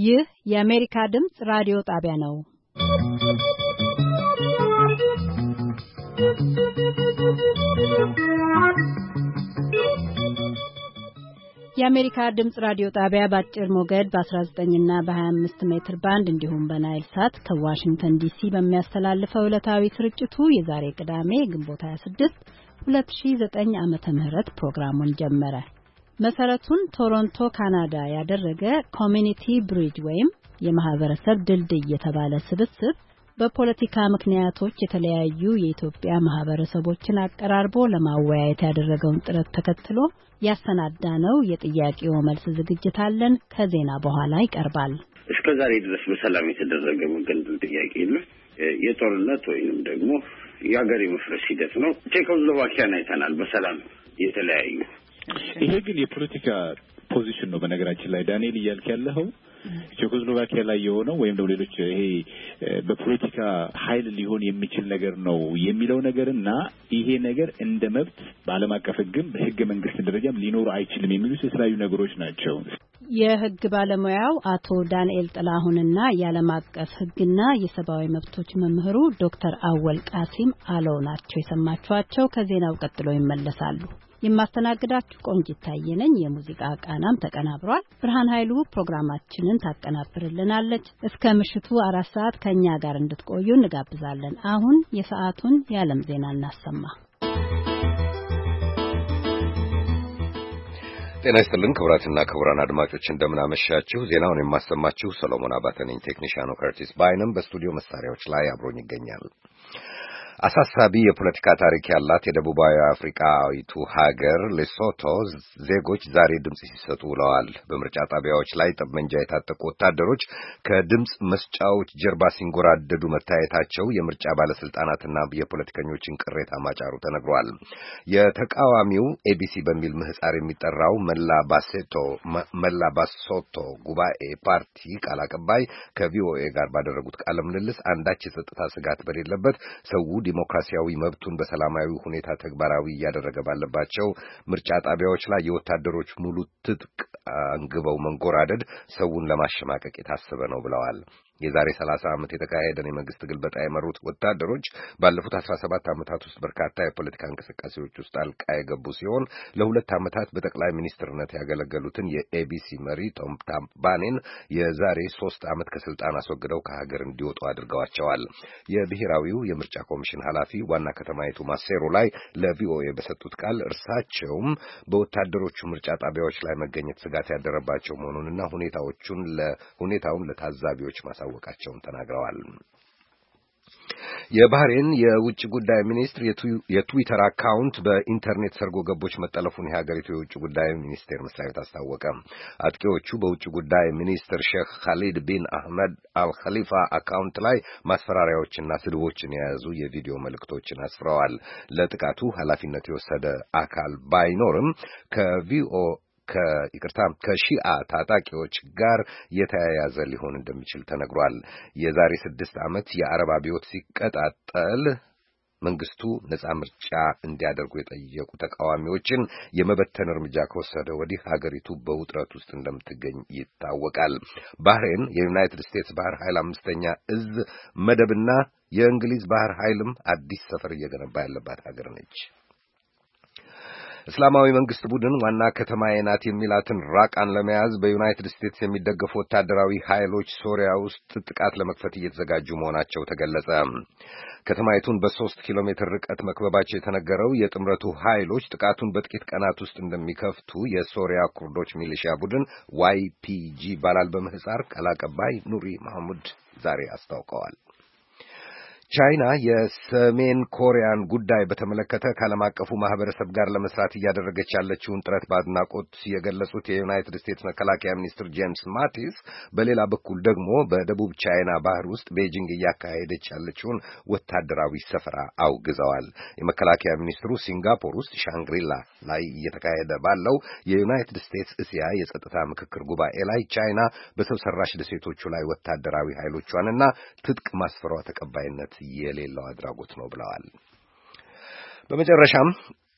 ይህ የአሜሪካ ድምጽ ራዲዮ ጣቢያ ነው። የአሜሪካ ድምጽ ራዲዮ ጣቢያ በአጭር ሞገድ በ19 እና በ25 ሜትር ባንድ እንዲሁም በናይል ሳት ከዋሽንግተን ዲሲ በሚያስተላልፈው ዕለታዊ ስርጭቱ የዛሬ ቅዳሜ ግንቦት 26 2009 ዓመተ ምህረት ፕሮግራሙን ጀመረ። መሰረቱን ቶሮንቶ ካናዳ ያደረገ ኮሚኒቲ ብሪጅ ወይም የማህበረሰብ ድልድይ የተባለ ስብስብ በፖለቲካ ምክንያቶች የተለያዩ የኢትዮጵያ ማህበረሰቦችን አቀራርቦ ለማወያየት ያደረገውን ጥረት ተከትሎ ያሰናዳነው የጥያቄው መልስ ዝግጅት አለን። ከዜና በኋላ ይቀርባል። እስከዛሬ ድረስ በሰላም የተደረገ መገንጠል ጥያቄ ነው። የጦርነት ወይንም ደግሞ የሀገር የመፍረስ ሂደት ነው። ቼኮስሎቫኪያን አይተናል በሰላም የተለያዩ። ይሄ ግን የፖለቲካ ፖዚሽን ነው። በነገራችን ላይ ዳንኤል እያልክ ያለኸው ቼኮስሎቫኪያ ላይ የሆነው ወይም ደግሞ ሌሎች ይሄ በፖለቲካ ኃይል ሊሆን የሚችል ነገር ነው የሚለው ነገርና ይሄ ነገር እንደ መብት በዓለም አቀፍ ሕግም በሕገ መንግስት ደረጃም ሊኖር አይችልም የሚሉት የተለያዩ ነገሮች ናቸው። የሕግ ባለሙያው አቶ ዳንኤል ጥላሁንና የዓለም አቀፍ ሕግና የሰብአዊ መብቶች መምህሩ ዶክተር አወል ቃሲም አለው ናቸው የሰማችኋቸው። ከዜናው ቀጥሎ ይመለሳሉ። የማስተናግዳችሁ ቆንጂት ታየ ነኝ። የሙዚቃ ቃናም ተቀናብሯል። ብርሃን ኃይሉ ፕሮግራማችንን ታቀናብርልናለች። እስከ ምሽቱ 4 ሰዓት ከኛ ጋር እንድትቆዩ እንጋብዛለን። አሁን የሰዓቱን የዓለም ዜና እናሰማ። ጤና ይስጥልን ክቡራትና ክቡራን አድማጮች እንደምን አመሻችሁ። ዜናውን የማሰማችሁ ሰሎሞን አባተ ነኝ። ቴክኒሻኑ ከርቲስ ባይነም በስቱዲዮ መሳሪያዎች ላይ አብሮኝ ይገኛል። አሳሳቢ የፖለቲካ ታሪክ ያላት የደቡባዊ አፍሪካዊቱ ሀገር ሌሶቶ ዜጎች ዛሬ ድምጽ ሲሰጡ ውለዋል። በምርጫ ጣቢያዎች ላይ ጠመንጃ የታጠቁ ወታደሮች ከድምጽ መስጫዎች ጀርባ ሲንጎራደዱ መታየታቸው የምርጫ ባለስልጣናትና የፖለቲከኞችን ቅሬታ ማጫሩ ተነግሯል። የተቃዋሚው ኤቢሲ በሚል ምህጻር የሚጠራው መላ ባሶቶ ጉባኤ ፓርቲ ቃል አቀባይ ከቪኦኤ ጋር ባደረጉት ቃለ ምልልስ አንዳች የጸጥታ ስጋት በሌለበት ሰው ዲሞክራሲያዊ መብቱን በሰላማዊ ሁኔታ ተግባራዊ እያደረገ ባለባቸው ምርጫ ጣቢያዎች ላይ የወታደሮች ሙሉ ትጥቅ አንግበው መንጎራደድ ሰውን ለማሸማቀቅ የታሰበ ነው ብለዋል። የዛሬ 30 ዓመት የተካሄደን የመንግስት ግልበጣ የመሩት ወታደሮች ባለፉት 17 ዓመታት ውስጥ በርካታ የፖለቲካ እንቅስቃሴዎች ውስጥ ጣልቃ የገቡ ሲሆን ለ2 ዓመታት በጠቅላይ ሚኒስትርነት ያገለገሉትን የኤቢሲ መሪ ቶም ታምባኔን የዛሬ 3 ዓመት ከስልጣን አስወግደው ከሀገር እንዲወጡ አድርገዋቸዋል። የብሔራዊው የምርጫ ኮሚሽን ኃላፊ ዋና ከተማይቱ ማሴሮ ላይ ለቪኦኤ በሰጡት ቃል እርሳቸውም በወታደሮቹ ምርጫ ጣቢያዎች ላይ መገኘት ስጋት ያደረባቸው መሆኑንና ሁኔታውን ለታዛቢዎች ማሳወቃቸውን ተናግረዋል። የባህሬን የውጭ ጉዳይ ሚኒስትር የትዊተር አካውንት በኢንተርኔት ሰርጎ ገቦች መጠለፉን የሀገሪቱ የውጭ ጉዳይ ሚኒስቴር መስሪያ ቤት አስታወቀ። አጥቂዎቹ በውጭ ጉዳይ ሚኒስትር ሼክ ኻሊድ ቢን አህመድ አልኸሊፋ አካውንት ላይ ማስፈራሪያዎችና ስድቦችን የያዙ የቪዲዮ መልእክቶችን አስፍረዋል። ለጥቃቱ ኃላፊነት የወሰደ አካል ባይኖርም ከሺአ ታጣቂዎች ጋር የተያያዘ ሊሆን እንደሚችል ተነግሯል። የዛሬ 6 ዓመት የአረብ አብዮት ሲቀጣጠል መንግስቱ ነጻ ምርጫ እንዲያደርጉ የጠየቁ ተቃዋሚዎችን የመበተን እርምጃ ከወሰደ ወዲህ ሀገሪቱ በውጥረት ውስጥ እንደምትገኝ ይታወቃል። ባህሬን የዩናይትድ ስቴትስ ባህር ኃይል 5ኛ እዝ መደብና የእንግሊዝ ባህር ኃይልም አዲስ ሰፈር እየገነባ ያለባት ሀገር ነች። እስላማዊ መንግስት ቡድን ዋና ከተማዬ ናት የሚላትን ራቃን ለመያዝ በዩናይትድ ስቴትስ የሚደገፉ ወታደራዊ ኃይሎች ሶሪያ ውስጥ ጥቃት ለመክፈት እየተዘጋጁ መሆናቸው ተገለጸ። ከተማይቱን በ3 ኪሎ ሜትር ርቀት መክበባቸው የተነገረው የጥምረቱ ኃይሎች ጥቃቱን በጥቂት ቀናት ውስጥ እንደሚከፍቱ የሶሪያ ኩርዶች ሚሊሺያ ቡድን YPG ባላል በምህጻር ቃል አቀባይ ኑሪ መሐሙድ ዛሬ አስታውቀዋል። ቻይና የሰሜን ኮሪያን ጉዳይ በተመለከተ ከዓለም አቀፉ ማህበረሰብ ጋር ለመስራት እያደረገች ያለችውን ጥረት በአድናቆት የገለጹት የዩናይትድ ስቴትስ መከላከያ ሚኒስትር ጄምስ ማቲስ በሌላ በኩል ደግሞ በደቡብ ቻይና ባህር ውስጥ ቤጂንግ እያካሄደች ያለችውን ወታደራዊ ሰፈራ አውግዘዋል። የመከላከያ ሚኒስትሩ ሲንጋፖር ውስጥ ሻንግሪላ ላይ እየተካሄደ ባለው የዩናይትድ ስቴትስ እስያ የጸጥታ ምክክር ጉባኤ ላይ ቻይና በሰው ሰራሽ ደሴቶቹ ላይ ወታደራዊ ኃይሎቿንና ትጥቅ ማስፈሯ ተቀባይነት የሌለው አድራጎት ነው ብለዋል። በመጨረሻም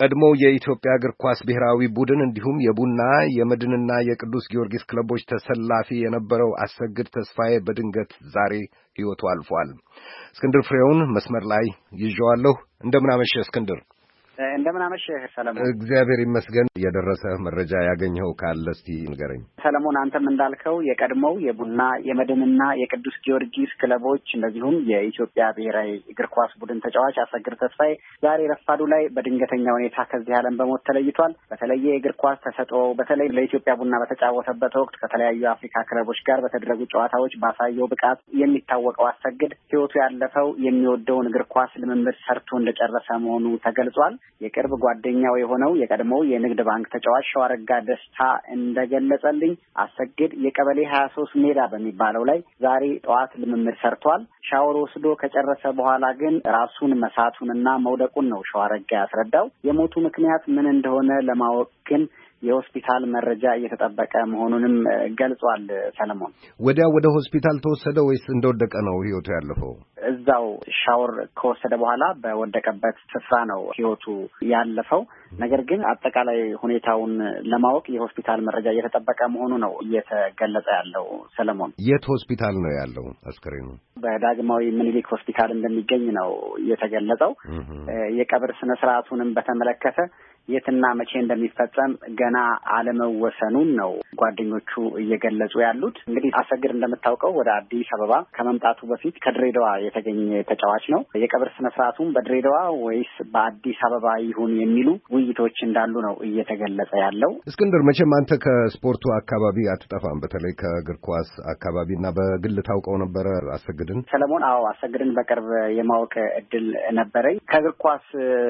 ቀድሞው የኢትዮጵያ እግር ኳስ ብሔራዊ ቡድን እንዲሁም የቡና የመድንና የቅዱስ ጊዮርጊስ ክለቦች ተሰላፊ የነበረው አሰግድ ተስፋዬ በድንገት ዛሬ ሕይወቱ አልፏል። እስክንድር ፍሬውን መስመር ላይ ይዤዋለሁ። እንደምን አመሸህ እስክንድር? እንደምን አመሸህ ሰለሞን? እግዚአብሔር ይመስገን። የደረሰ መረጃ ያገኘው ካለ እስቲ ንገረኝ። ሰለሞን፣ አንተም እንዳልከው የቀድሞው የቡና የመድንና የቅዱስ ጊዮርጊስ ክለቦች እንደዚሁም የኢትዮጵያ ብሔራዊ እግር ኳስ ቡድን ተጫዋች አሰግድ ተስፋዬ ዛሬ ረፋዱ ላይ በድንገተኛ ሁኔታ ከዚህ ዓለም በሞት ተለይቷል። በተለየ የእግር ኳስ ተሰጥኦ በተለይ ለኢትዮጵያ ቡና በተጫወተበት ወቅት ከተለያዩ የአፍሪካ ክለቦች ጋር በተደረጉ ጨዋታዎች ባሳየው ብቃት የሚታወቀው አሰግድ ሕይወቱ ያለፈው የሚወደውን እግር ኳስ ልምምድ ሰርቶ እንደጨረሰ መሆኑ ተገልጿል። የቅርብ ጓደኛው የሆነው የቀድሞው የንግድ ባንክ ተጫዋች ሸዋረጋ ደስታ እንደገለጸልኝ አሰግድ የቀበሌ 23 ሜዳ በሚባለው ላይ ዛሬ ጠዋት ልምምድ ሰርቷል። ሻወር ወስዶ ከጨረሰ በኋላ ግን ራሱን መሳቱንና መውደቁን ነው ሸዋረጋ ያስረዳው። የሞቱ ምክንያት ምን እንደሆነ ለማወቅ ግን የሆስፒታል መረጃ እየተጠበቀ መሆኑንም ገልጿል። ሰለሞን፣ ወዲያው ወደ ሆስፒታል ተወሰደ ወይስ እንደወደቀ ነው ሕይወቱ ያለፈው? እዛው ሻወር ከወሰደ በኋላ በወደቀበት ስፍራ ነው ሕይወቱ ያለፈው። ነገር ግን አጠቃላይ ሁኔታውን ለማወቅ የሆስፒታል መረጃ እየተጠበቀ መሆኑ ነው እየተገለጸ ያለው። ሰለሞን፣ የት ሆስፒታል ነው ያለው አስከሬኑ? በዳግማዊ ምኒልክ ሆስፒታል እንደሚገኝ ነው የተገለጸው። የቀብር ስነ ስርዓቱንም በተመለከተ የትና መቼ እንደሚፈጸም ገና አለመወሰኑን ነው ጓደኞቹ እየገለጹ ያሉት። እንግዲህ አሰግድ እንደምታውቀው ወደ አዲስ አበባ ከመምጣቱ በፊት ከድሬዳዋ የተገኘ ተጫዋች ነው። የቀብር ስነ ስርዓቱም በድሬዳዋ ወይስ በአዲስ አበባ ይሁን የሚሉ ውይይቶች እንዳሉ ነው እየተገለጸ ያለው። እስክንድር፣ መቼም አንተ ከስፖርቱ አካባቢ አትጠፋም። በተለይ ከእግር ኳስ አካባቢና በግል ታውቀው ነበረ አሰግድን? ሰለሞን፣ አዎ፣ አሰግድን በቅርብ የማወቅ እድል ነበረኝ። ከእግር ኳስ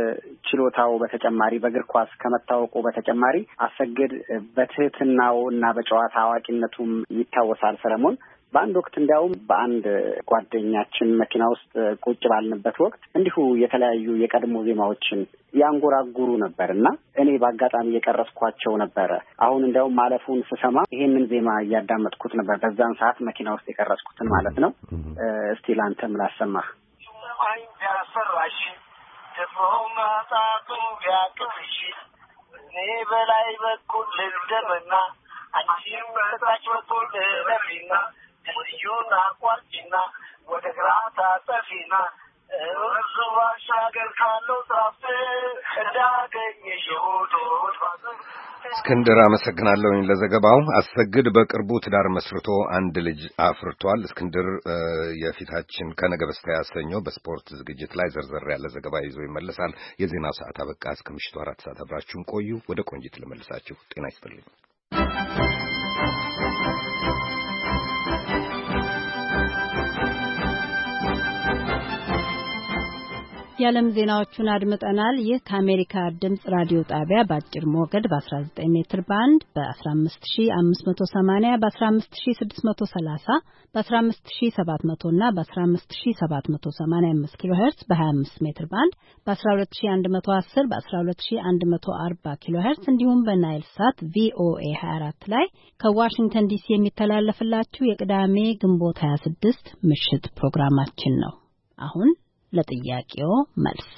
ችሎታው በተጨማሪ በእግር ኳስ ከመታወቁ በተጨማሪ አሰግድ በትህትናው እና በጨዋታ አዋቂነቱም ይታወሳል። ሰለሞን፣ በአንድ ወቅት እንዲያውም በአንድ ጓደኛችን መኪና ውስጥ ቁጭ ባልንበት ወቅት እንዲሁ የተለያዩ የቀድሞ ዜማዎችን ያንጎራጉሩ ነበር እና እኔ በአጋጣሚ የቀረስኳቸው ነበረ። አሁን እንዲያውም ማለፉን ስሰማ ይሄንን ዜማ እያዳመጥኩት ነበር። በዛን ሰዓት መኪና ውስጥ የቀረስኩትን ማለት ነው። እስቲ ላንተም ላሰማህ። ማጣቱ ያቅፍሽ እኔ በላይ በኩል ልደምና አንቺም በታች በኩል ለፊና ልዩን አቋርጪና ወደ ግራ ታጠፊና እርሱ ባሻገር ካለው ዛፍ እንዳገኘሽ ሆዶት እስክንድር አመሰግናለሁኝ ለዘገባው። አሰግድ በቅርቡ ትዳር መስርቶ አንድ ልጅ አፍርቷል። እስክንድር የፊታችን ከነገ በስቲያ ሰኞ በስፖርት ዝግጅት ላይ ዘርዘር ያለ ዘገባ ይዞ ይመለሳል። የዜናው ሰዓት አበቃ። እስከ ምሽቱ 4 ሰዓት አብራችሁን ቆዩ። ወደ ቆንጂት ልመልሳችሁ። ጤና ይስጥልኝ። የዓለም ዜናዎቹን አድምጠናል። ይህ ከአሜሪካ ድምጽ ራዲዮ ጣቢያ በአጭር ሞገድ በ19 ሜትር ባንድ በ15580 በ15630 በ15700 እና በ15785 ኪሎ ሄርትዝ በ25 ሜትር ባንድ በ12110 በ12140 ኪሎ ሄርትዝ እንዲሁም በናይል ሳት ቪኦኤ 24 ላይ ከዋሽንግተን ዲሲ የሚተላለፍላችሁ የቅዳሜ ግንቦት 26 ምሽት ፕሮግራማችን ነው። አሁን ለጥያቄው መልስ።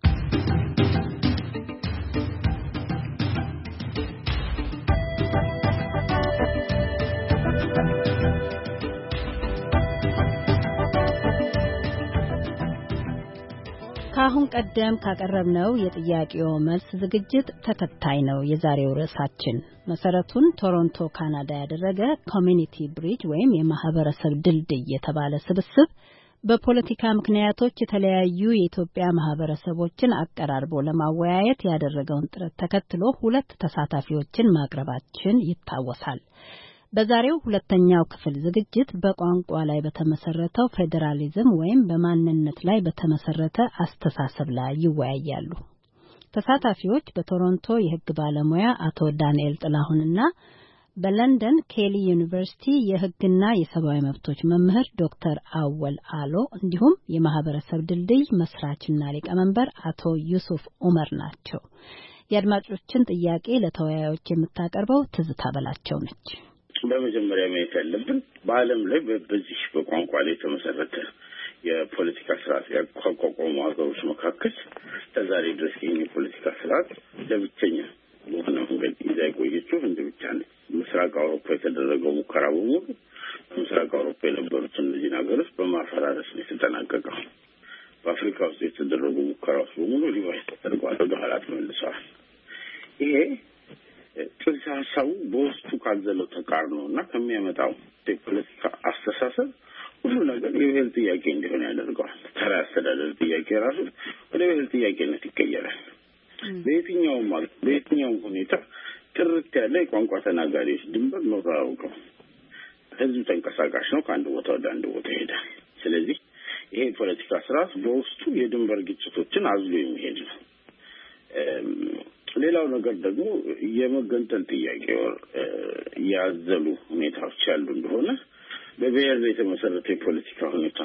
ከአሁን ቀደም ካቀረብነው የጥያቄው መልስ ዝግጅት ተከታይ ነው የዛሬው ርዕሳችን። መሰረቱን ቶሮንቶ ካናዳ ያደረገ ኮሚኒቲ ብሪጅ ወይም የማህበረሰብ ድልድይ የተባለ ስብስብ በፖለቲካ ምክንያቶች የተለያዩ የኢትዮጵያ ማህበረሰቦችን አቀራርቦ ለማወያየት ያደረገውን ጥረት ተከትሎ 2 ተሳታፊዎችን ማቅረባችን ይታወሳል። በዛሬው ሁለተኛው ክፍል ዝግጅት በቋንቋ ላይ በተመሰረተው ፌዴራሊዝም ወይም በማንነት ላይ በተመሰረተ አስተሳሰብ ላይ ይወያያሉ። ተሳታፊዎች በቶሮንቶ የሕግ ባለሙያ አቶ ዳንኤል ጥላሁንና በለንደን ኬሊ ዩኒቨርሲቲ የሕግና የሰብአዊ መብቶች መምህር ዶክተር አወል አሎ እንዲሁም የማህበረሰብ ድልድይ መስራችና ሊቀመንበር አቶ ዩሱፍ ኡመር ናቸው። የአድማጮችን ጥያቄ ለተወያዮች የምታቀርበው ትዝታ በላቸው ነች። በመጀመሪያ ማየት ያለብን በዓለም ላይ በዚህ በቋንቋ ላይ የተመሰረተ የፖለቲካ ስርዓት ያቋቋሙ ሀገሮች መካከል እስከዛሬ ድረስ ይህን የፖለቲካ ስርዓት ለብቸኛ በሆነ መንገድ ይዛ የቆየችው ህንድ ብቻ ነች። ምስራቅ አውሮፓ የተደረገው ሙከራ በሙሉ በምስራቅ አውሮፓ የነበሩት እነዚህን ሀገሮች በማፈራረስ ነው የተጠናቀቀው። በአፍሪካ ውስጥ የተደረጉ ሙከራዎች በሙሉ ሪቫይዝ ተደርገዋል፣ ወደ ኋላ ተመልሰዋል። ይሄ ጽንሰ ሀሳቡ በውስጡ ካዘለው ተቃርኖ እና ከሚያመጣው የፖለቲካ አስተሳሰብ ሁሉ ነገር የብሔር ጥያቄ እንዲሆን ያደርገዋል። ተራ አስተዳደር ጥያቄ ራሱ ወደ ብሔር ጥያቄነት ይቀየራል። በየትኛውም ሁኔታ ጥርት ያለ የቋንቋ ተናጋሪዎች ድንበር ኖሮ አያውቅም። ህዝብ ተንቀሳቃሽ ነው፣ ከአንድ ቦታ ወደ አንድ ቦታ ይሄዳል። ስለዚህ ይሄ የፖለቲካ ስርዓት በውስጡ የድንበር ግጭቶችን አዝሎ የሚሄድ ነው። ሌላው ነገር ደግሞ የመገንጠል ጥያቄ ያዘሉ ሁኔታዎች ያሉ እንደሆነ በብሔር የተመሰረተ የፖለቲካ ሁኔታ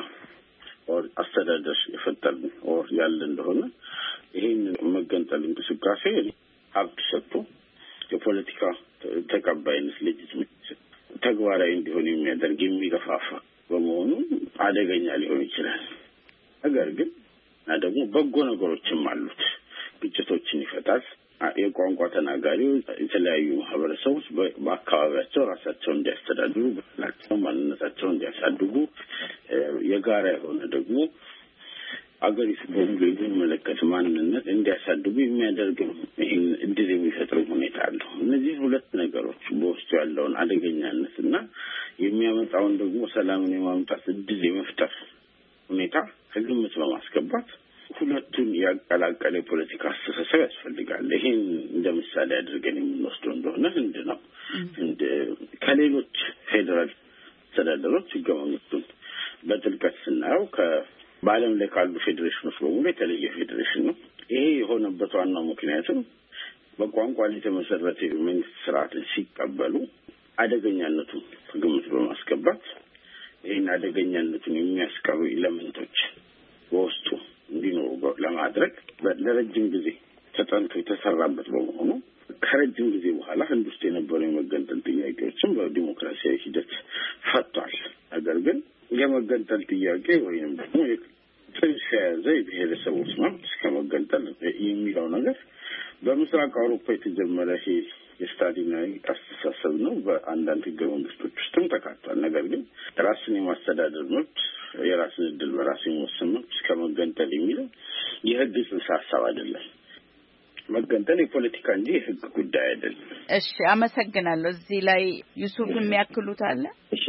አስተዳደር የፈጠር ያለ እንደሆነ ይህን መገንጠል እንቅስቃሴ ሀብት ሰጥቶ የፖለቲካ ተቀባይነት ሌጂቲሜት ተግባራዊ እንዲሆን የሚያደርግ የሚገፋፋ በመሆኑ አደገኛ ሊሆን ይችላል። ነገር ግን ደግሞ በጎ ነገሮችም አሉት። ግጭቶችን ይፈታል። የቋንቋ ተናጋሪዎች የተለያዩ ማህበረሰቦች በአካባቢያቸው ራሳቸውን እንዲያስተዳድሩ፣ ባህላቸውን፣ ማንነታቸውን እንዲያሳድጉ የጋራ የሆነ ደግሞ አገሪቱ በሙሉ የሚመለከት ማንነት እንዲያሳድጉ የሚያደርግ ይህን እድል የሚፈጥር ሁኔታ አለው። እነዚህ ሁለት ነገሮች በውስጡ ያለውን አደገኛነት እና የሚያመጣውን ደግሞ ሰላምን የማምጣት እድል የመፍጠር ሁኔታ ከግምት በማስገባት ሁለቱን ያቀላቀለ የፖለቲካ አስተሳሰብ ያስፈልጋል። ይህን እንደ ምሳሌ አድርገን የምንወስደው እንደሆነ ህንድ ነው። ህንድ ከሌሎች ፌዴራል አስተዳደሮች ህገ መንግስቱን በጥልቀት ስናየው በዓለም ላይ ካሉ ፌዴሬሽኖች በሙሉ የተለየ ፌዴሬሽን ነው። ይሄ የሆነበት ዋናው ምክንያቱም በቋንቋ ላይ የተመሰረተ የመንግስት ስርዓትን ሲቀበሉ አደገኛነቱን ከግምት በማስገባት ይህን አደገኛነቱን የሚያስቀሩ ኤሌመንቶች በውስጡ እንዲኖሩ ለማድረግ ለረጅም ጊዜ ተጠንቶ የተሰራበት በመሆኑ ከረጅም ጊዜ በኋላ ህንድ ውስጥ የነበሩ የመገንጠል ጥያቄዎችን በዲሞክራሲያዊ ሂደት ፈቷል። ነገር ግን የመገንጠል ጥያቄ ወይም ደግሞ ጽንሰ የያዘ የብሔረሰቦች መብት ከመገንጠል የሚለው ነገር በምስራቅ አውሮፓ የተጀመረ የስታሊናዊ አስተሳሰብ ነው። በአንዳንድ ህገ መንግስቶች ውስጥም ተካቷል። ነገር ግን ራስን የማስተዳደር መብት፣ የራስን እድል በራስ የመወሰን መብት ከመገንጠል የሚለው የህግ ጽንሰ ሀሳብ አይደለም። መገንጠል የፖለቲካ እንጂ የህግ ጉዳይ አይደለም። እሺ፣ አመሰግናለሁ። እዚህ ላይ ዩሱፍ የሚያክሉት አለ? እሺ፣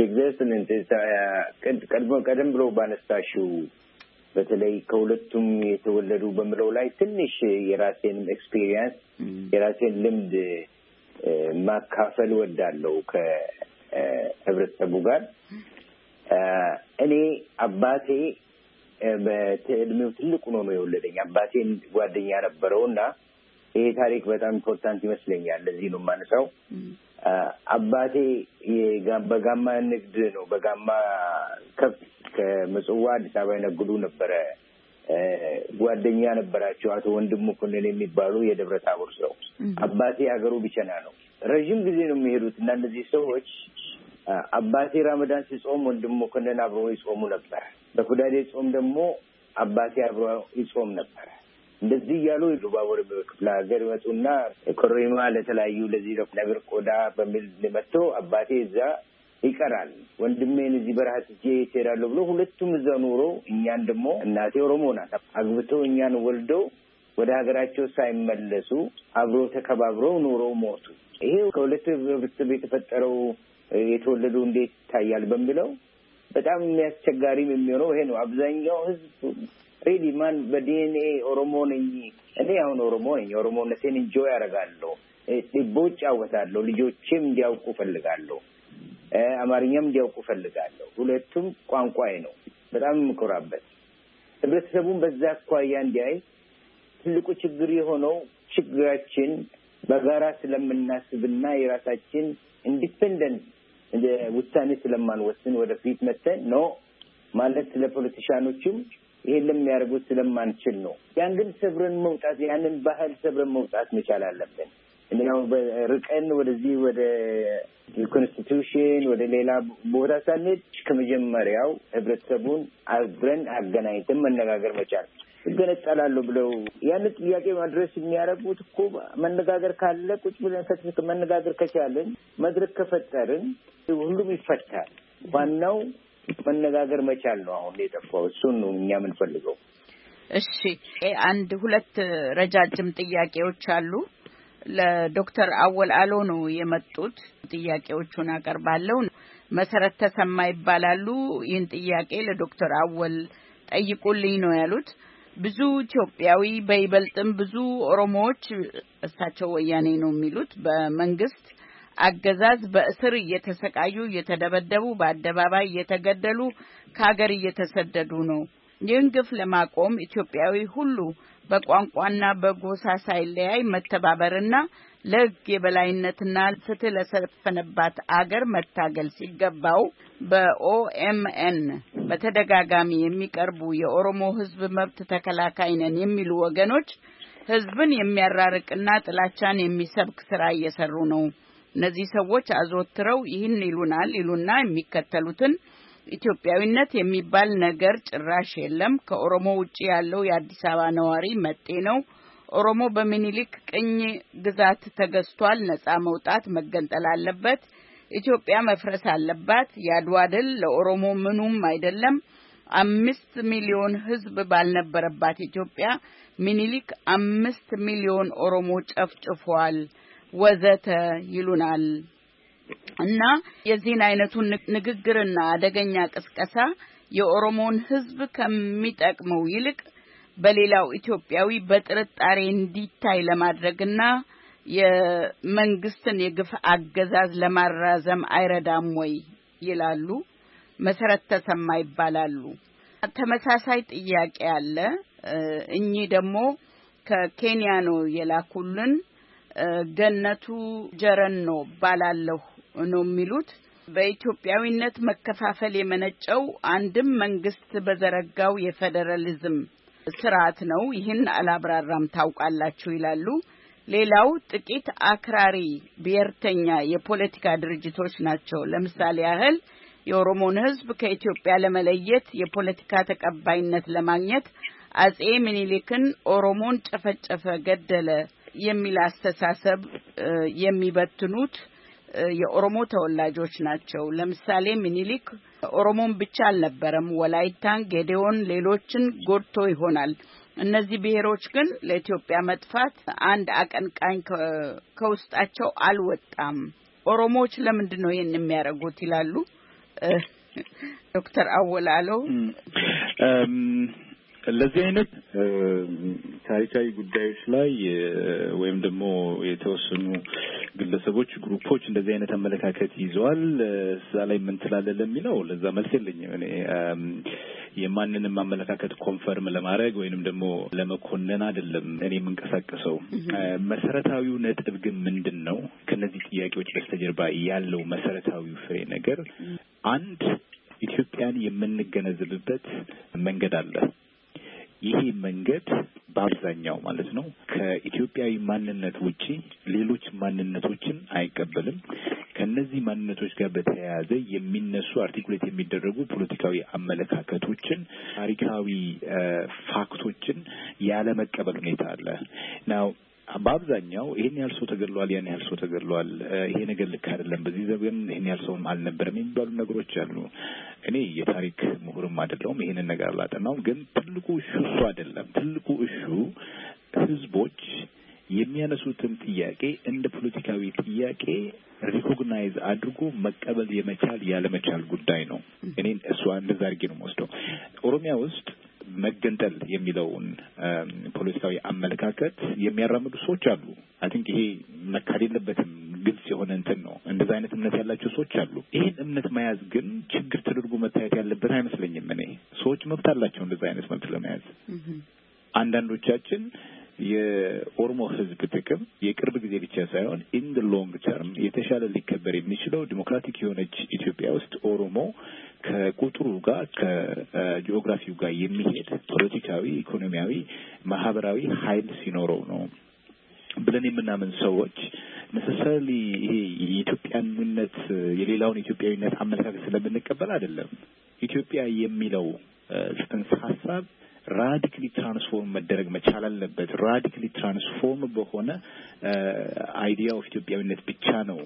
ቀደም ብሎ ባነሳሽው በተለይ ከሁለቱም የተወለዱ በምለው ላይ ትንሽ የራሴንም ኤክስፒሪየንስ የራሴን ልምድ ማካፈል ወዳለው ከህብረተሰቡ ጋር። እኔ አባቴ በእድሜው ትልቁ ነው የወለደኝ። አባቴን ጓደኛ ነበረውና ይሄ ታሪክ በጣም ኢምፖርታንት ይመስለኛል። ለዚህ ነው የማነሳው። አባቴ በጋማ ንግድ ነው፣ በጋማ ከብት ከምጽዋ አዲስ አበባ ይነግዱ ነበረ። ጓደኛ ነበራቸው አቶ ወንድሙ ኩነኔ የሚባሉ የደብረ ታቦር ሰው። አባቴ ሀገሩ ቢቸና ነው። ረጅም ጊዜ ነው የሚሄዱት እና እነዚህ ሰዎች አባቴ ረመዳን ሲጾም ወንድሙ ኩነኔ አብሮ ይጾሙ ነበር። በኩዳዴ ጾም ደግሞ አባቴ አብሮ ይጾም ነበር። እንደዚህ እያሉ ሉባቦር በክፍለ ሀገር ይመጡና ኮሪማ ለተለያዩ ለዚህ ለነብር ቆዳ በሚል መጥቶ አባቴ እዛ ይቀራል። ወንድሜን እዚህ በረሃ ትቼ እሄዳለሁ ብሎ ሁለቱም እዛ ኖሮ እኛን ደግሞ እናቴ ኦሮሞ ናት አግብተው እኛን ወልደው ወደ ሀገራቸው ሳይመለሱ አብሮ ተከባብረው ኖረው ሞቱ። ይሄ ከሁለቱ ህብረተሰብ የተፈጠረው የተወለዱ እንዴት ይታያል በሚለው በጣም የሚያስቸጋሪም የሚሆነው ይሄ ነው። አብዛኛው ህዝብ ሬዲ ማን በዲኤንኤ ኦሮሞ ነኝ፣ እኔ አሁን ኦሮሞ ነኝ፣ ኦሮሞነቴን ኢንጆይ ያደርጋለሁ፣ ልቦች አወታለሁ፣ ልጆቼም እንዲያውቁ ፈልጋለሁ፣ አማርኛም እንዲያውቁ ፈልጋለሁ። ሁለቱም ቋንቋዬ ነው። በጣም የምኮራበት ህብረተሰቡን በዛ አኳያ እንዲያይ ትልቁ ችግር የሆነው ችግራችን በጋራ ስለምናስብና የራሳችን ኢንዲፔንደንት ውሳኔ ስለማንወስን ወደፊት መተን ነው ማለት ለፖለቲሻኖችም ይሄን ለሚያደርጉት ስለማንችል ነው። ያን ግን ሰብረን መውጣት ያንን ባህል ሰብረን መውጣት መቻል አለብን። እንደው ርቀን ወደዚህ ወደ የኮንስቲቱሽን ወደ ሌላ ቦታ ሳንሄድ ከመጀመሪያው ህብረተሰቡን አብረን አገናኝተን መነጋገር መቻል። ይገነጠላሉ ብለው ያን ጥያቄ ማድረስ የሚያደርጉት እኮ መነጋገር ካለ ቁጭ ብለን መነጋገር ከቻልን መድረክ ከፈጠርን ሁሉም ይፈታል። ዋናው መነጋገር መቻል ነው። አሁን የጠፋው እሱን ነው እኛ የምንፈልገው። እሺ አንድ ሁለት ረጃጅም ጥያቄዎች አሉ። ለዶክተር አወል አሎ ነው የመጡት። ጥያቄዎቹን አቀርባለሁ። መሰረት ተሰማ ይባላሉ። ይህን ጥያቄ ለዶክተር አወል ጠይቁልኝ ነው ያሉት። ብዙ ኢትዮጵያዊ በይበልጥም ብዙ ኦሮሞዎች እሳቸው ወያኔ ነው የሚሉት በመንግስት አገዛዝ በእስር እየተሰቃዩ እየተደበደቡ በአደባባይ እየተገደሉ ከሀገር እየተሰደዱ ነው። ይህን ግፍ ለማቆም ኢትዮጵያዊ ሁሉ በቋንቋና በጎሳ ሳይለያይ መተባበርና ለሕግ የበላይነትና ፍትህ ለሰፈነባት አገር መታገል ሲገባው በኦኤምኤን በተደጋጋሚ የሚቀርቡ የኦሮሞ ሕዝብ መብት ተከላካይ ነን የሚሉ ወገኖች ሕዝብን የሚያራርቅና ጥላቻን የሚሰብክ ስራ እየሰሩ ነው። እነዚህ ሰዎች አዘወትረው ይህን ይሉና የሚከተሉትን ኢትዮጵያዊነት የሚባል ነገር ጭራሽ የለም። ከኦሮሞ ውጪ ያለው የአዲስ አበባ ነዋሪ መጤ ነው። ኦሮሞ በሚኒሊክ ቅኝ ግዛት ተገዝቷል። ነፃ መውጣት መገንጠል አለበት። ኢትዮጵያ መፍረስ አለባት። የአድዋ ድል ለኦሮሞ ምኑም አይደለም። 5 ሚሊዮን ህዝብ ባልነበረባት ኢትዮጵያ ሚኒሊክ 5 ሚሊዮን ኦሮሞ ጨፍጭፏል ወዘተ ይሉናል። እና የዚህን አይነቱን ንግግርና አደገኛ ቅስቀሳ የኦሮሞን ህዝብ ከሚጠቅመው ይልቅ በሌላው ኢትዮጵያዊ በጥርጣሬ እንዲታይ ለማድረግና የመንግስትን የግፍ አገዛዝ ለማራዘም አይረዳም ወይ ይላሉ። መሰረት ተሰማ ይባላሉ። ተመሳሳይ ጥያቄ አለ። እኚህ ደግሞ ከኬንያ ነው የላኩልን። ገነቱ ጀረኖ ባላለሁ ነው የሚሉት። በኢትዮጵያዊነት መከፋፈል የመነጨው አንድም መንግስት በዘረጋው የፌደራሊዝም ስርዓት ነው። ይህን አላብራራም ታውቃላችሁ ይላሉ። ሌላው ጥቂት አክራሪ ብሔርተኛ የፖለቲካ ድርጅቶች ናቸው። ለምሳሌ ያህል የኦሮሞን ህዝብ ከኢትዮጵያ ለመለየት የፖለቲካ ተቀባይነት ለማግኘት አጼ ሚኒሊክን ኦሮሞን ጨፈጨፈ፣ ገደለ የሚል አስተሳሰብ የሚበትኑት የኦሮሞ ተወላጆች ናቸው። ለምሳሌ ሚኒሊክ ኦሮሞን ብቻ አልነበረም፣ ወላይታን፣ ጌዴዎን፣ ሌሎችን ጎድቶ ይሆናል። እነዚህ ብሔሮች ግን ለኢትዮጵያ መጥፋት አንድ አቀንቃኝ ከውስጣቸው አልወጣም። ኦሮሞዎች ለምንድን ነው ይሄን የሚያደርጉት ይላሉ ዶክተር አወል አሎ። ለዚህ አይነት ታሪካዊ ጉዳዮች ላይ ወይም ደግሞ የተወሰኑ ግለሰቦች ግሩፖች እንደዚህ አይነት አመለካከት ይዘዋል። እዛ ላይ ምን ትላለህ ለሚለው ለዛ መልስ የለኝም። እኔ የማንንም አመለካከት ኮንፈርም ለማድረግ ወይንም ደግሞ ለመኮነን አይደለም እኔ የምንቀሳቀሰው። መሰረታዊው ነጥብ ግን ምንድነው? ከነዚህ ጥያቄዎች በስተጀርባ ያለው መሰረታዊው ፍሬ ነገር አንድ ኢትዮጵያን የምንገነዘብበት መንገድ አለ። ይሄ መንገድ በአብዛኛው ማለት ነው ከኢትዮጵያዊ ማንነት ውጪ ሌሎች ማንነቶችን አይቀበልም። ከነዚህ ማንነቶች ጋር በተያያዘ የሚነሱ አርቲኩሌት የሚደረጉ ፖለቲካዊ አመለካከቶችን፣ ታሪካዊ ፋክቶችን ያለ መቀበል ሁኔታ አለ ነው። በአብዛኛው ይሄን ያህል ሰው ተገድሏል፣ ያን ያህል ሰው ተገድሏል፣ ይሄ ነገር ልክ አይደለም፣ በዚህ ዘመን ይሄን ያህል ሰውም አልነበረም የሚባሉ ነገሮች አሉ። እኔ የታሪክ ምሁርም አይደለሁም፣ ይሄንን ነገር አላጠናውም። ግን ትልቁ እሱ አይደለም። ትልቁ እሱ ህዝቦች የሚያነሱትን ጥያቄ እንደ ፖለቲካዊ ጥያቄ ሪኮግናይዝ አድርጎ መቀበል የመቻል ያለመቻል ጉዳይ ነው። እኔ እሱ እንደዛ አድርጌ ነው የምወስደው። ኦሮሚያ ውስጥ መገንጠል የሚለውን ፖለቲካዊ አመለካከት የሚያራምዱ ሰዎች አሉ። አይ ቲንክ ይሄ መካድ የለበትም፣ ግልጽ የሆነ እንትን ነው። እንደዛ አይነት እምነት ያላቸው ሰዎች አሉ። ይሄን እምነት መያዝ ግን ችግር ተደርጎ መታየት ያለበት አይመስለኝም። እኔ ሰዎች መብት አላቸው እንደዛ አይነት መብት ለመያዝ። አንዳንዶቻችን የኦሮሞ ህዝብ ጥቅም የቅርብ ጊዜ ብቻ ሳይሆን ኢን ዘ ሎንግ ተርም የተሻለ ሊከበር የሚችለው ዲሞክራቲክ የሆነች ኢትዮጵያ ውስጥ ኦሮሞ ከቁጥሩ ጋር ከጂኦግራፊው ጋር የሚሄድ ፖለቲካዊ፣ ኢኮኖሚያዊ፣ ማህበራዊ ኃይል ሲኖረው ነው ብለን የምናምን ሰዎች necessarily ይሄ የኢትዮጵያዊነት የሌላውን ኢትዮጵያዊነት አመለካከት ስለምንቀበል አይደለም። ኢትዮጵያ የሚለው ጽንሰ ሐሳብ ራዲካሊ ትራንስፎርም መደረግ መቻል አለበት። ራዲካሊ ትራንስፎርም በሆነ አይዲያ ኦፍ ኢትዮጵያዊነት ብቻ ነው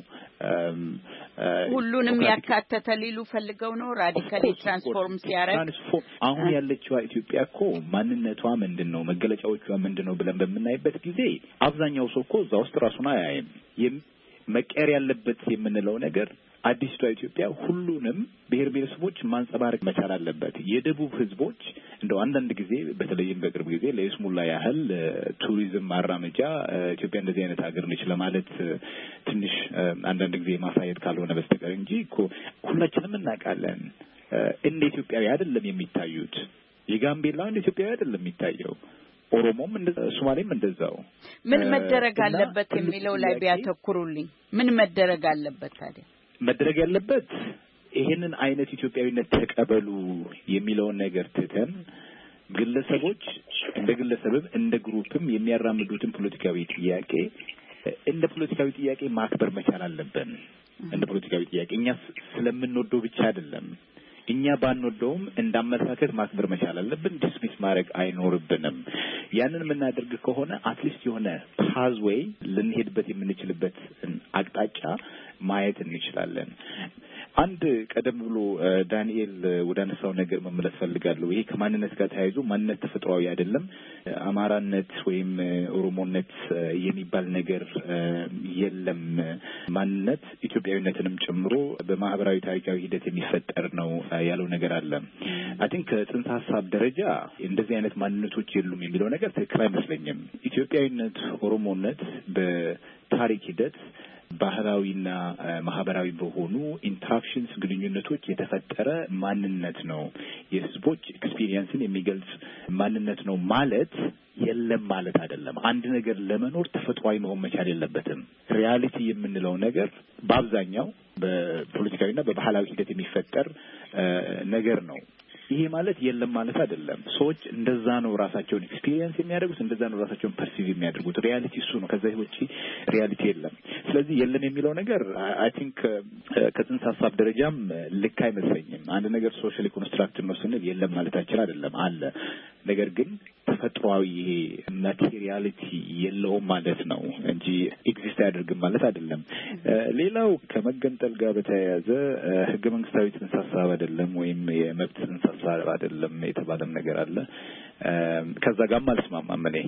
ሁሉንም ያካተተ ሊሉ ፈልገው ነው ራዲካሊ ትራንስፎርም ሲያረግ። አሁን ያለችው ኢትዮጵያ እኮ ማንነቷ ምንድነው መገለጫዎቿ ምንድነው ብለን በምናይበት ጊዜ አብዛኛው ሰው እኮ እዛ ውስጥ ራሱን አያይም። መቀየር ያለበት የምንለው ነገር አዲስቷ ኢትዮጵያ ሁሉንም ብሔር ብሔረሰቦች ማንጸባረቅ መቻል አለበት። የደቡብ ህዝቦች እንደው አንዳንድ ጊዜ በተለይም በቅርብ ጊዜ ለይስሙላ ያህል ቱሪዝም ማራመጃ ኢትዮጵያ እንደዚህ አይነት ሀገር ነች ለማለት ትንሽ አንዳንድ ጊዜ ማሳየት ካልሆነ በስተቀር እንጂ እኮ ሁላችንም እናውቃለን እንደ ኢትዮጵያዊ አይደለም የሚታዩት። የጋምቤላ እንደ ኢትዮጵያዊ አይደለም የሚታየው። ኦሮሞም ሶማሌም እንደዛው። ምን መደረግ አለበት የሚለው ላይ ቢያተኩሩልኝ። ምን መደረግ አለበት ታዲያ? መደረግ ያለበት ይሄንን አይነት ኢትዮጵያዊነት ተቀበሉ የሚለውን ነገር ትተን ግለሰቦች እንደ ግለሰብም እንደ ግሩፕም የሚያራምዱትን ፖለቲካዊ ጥያቄ እንደ ፖለቲካዊ ጥያቄ ማክበር መቻል አለብን። እንደ ፖለቲካዊ ጥያቄ እኛ ስለምንወደው ብቻ አይደለም። እኛ ባንወደውም እንዳመለካከት ማክበር መቻል አለብን። ዲስሚስ ማድረግ አይኖርብንም። ያንን የምናደርግ ከሆነ አትሊስት የሆነ ፓዝዌይ ልንሄድበት የምንችልበት አቅጣጫ ማየት እንችላለን። አንድ ቀደም ብሎ ዳንኤል ወደ አነሳው ነገር መመለስ ፈልጋለሁ። ይሄ ከማንነት ጋር ተያይዞ ማንነት ተፈጥሯዊ አይደለም፣ አማራነት ወይም ኦሮሞነት የሚባል ነገር የለም። ማንነት ኢትዮጵያዊነትንም ጨምሮ በማህበራዊ ታሪካዊ ሂደት የሚፈጠር ነው ያለው ነገር አለ። አይ ቲንክ ከጽንሰ ሀሳብ ደረጃ እንደዚህ አይነት ማንነቶች የሉም የሚለው ነገር ትክክል አይመስለኝም። ኢትዮጵያዊነት፣ ኦሮሞነት በታሪክ ሂደት ባህላዊና ማህበራዊ በሆኑ ኢንተራክሽንስ ግንኙነቶች የተፈጠረ ማንነት ነው። የህዝቦች ኤክስፒሪየንስን የሚገልጽ ማንነት ነው ማለት የለም ማለት አይደለም። አንድ ነገር ለመኖር ተፈጥሯዊ መሆን መቻል የለበትም። ሪያሊቲ የምንለው ነገር በአብዛኛው በፖለቲካዊና በባህላዊ ሂደት የሚፈጠር ነገር ነው። ይሄ ማለት የለም ማለት አይደለም። ሰዎች እንደዛ ነው ራሳቸውን ኤክስፒሪየንስ የሚያደርጉት፣ እንደዛ ነው ራሳቸውን ፐርሲቭ የሚያደርጉት። ሪያሊቲ እሱ ነው። ከዛ ውጪ ሪያሊቲ የለም። ስለዚህ የለም የሚለው ነገር አይ ቲንክ ከጽንሰ ሀሳብ ደረጃም ልክ አይመስለኝም። አንድ ነገር ሶሻሊ ኮንስትራክት ነው ስንል የለም ማለታችን አይደለም፣ አለ። ነገር ግን ተፈጥሯዊ ይሄ ማቴሪያሊቲ የለውም ማለት ነው እንጂ ኤግዚስት አያደርግም ማለት አይደለም። ሌላው ከመገንጠል ጋር በተያያዘ ህገ መንግስታዊ ጽንሰ ሀሳብ አይደለም ወይም የመብት ጽንሰ ሀሳብ አይደለም የተባለም ነገር አለ። ከዛ ጋርም አልስማማም እኔ።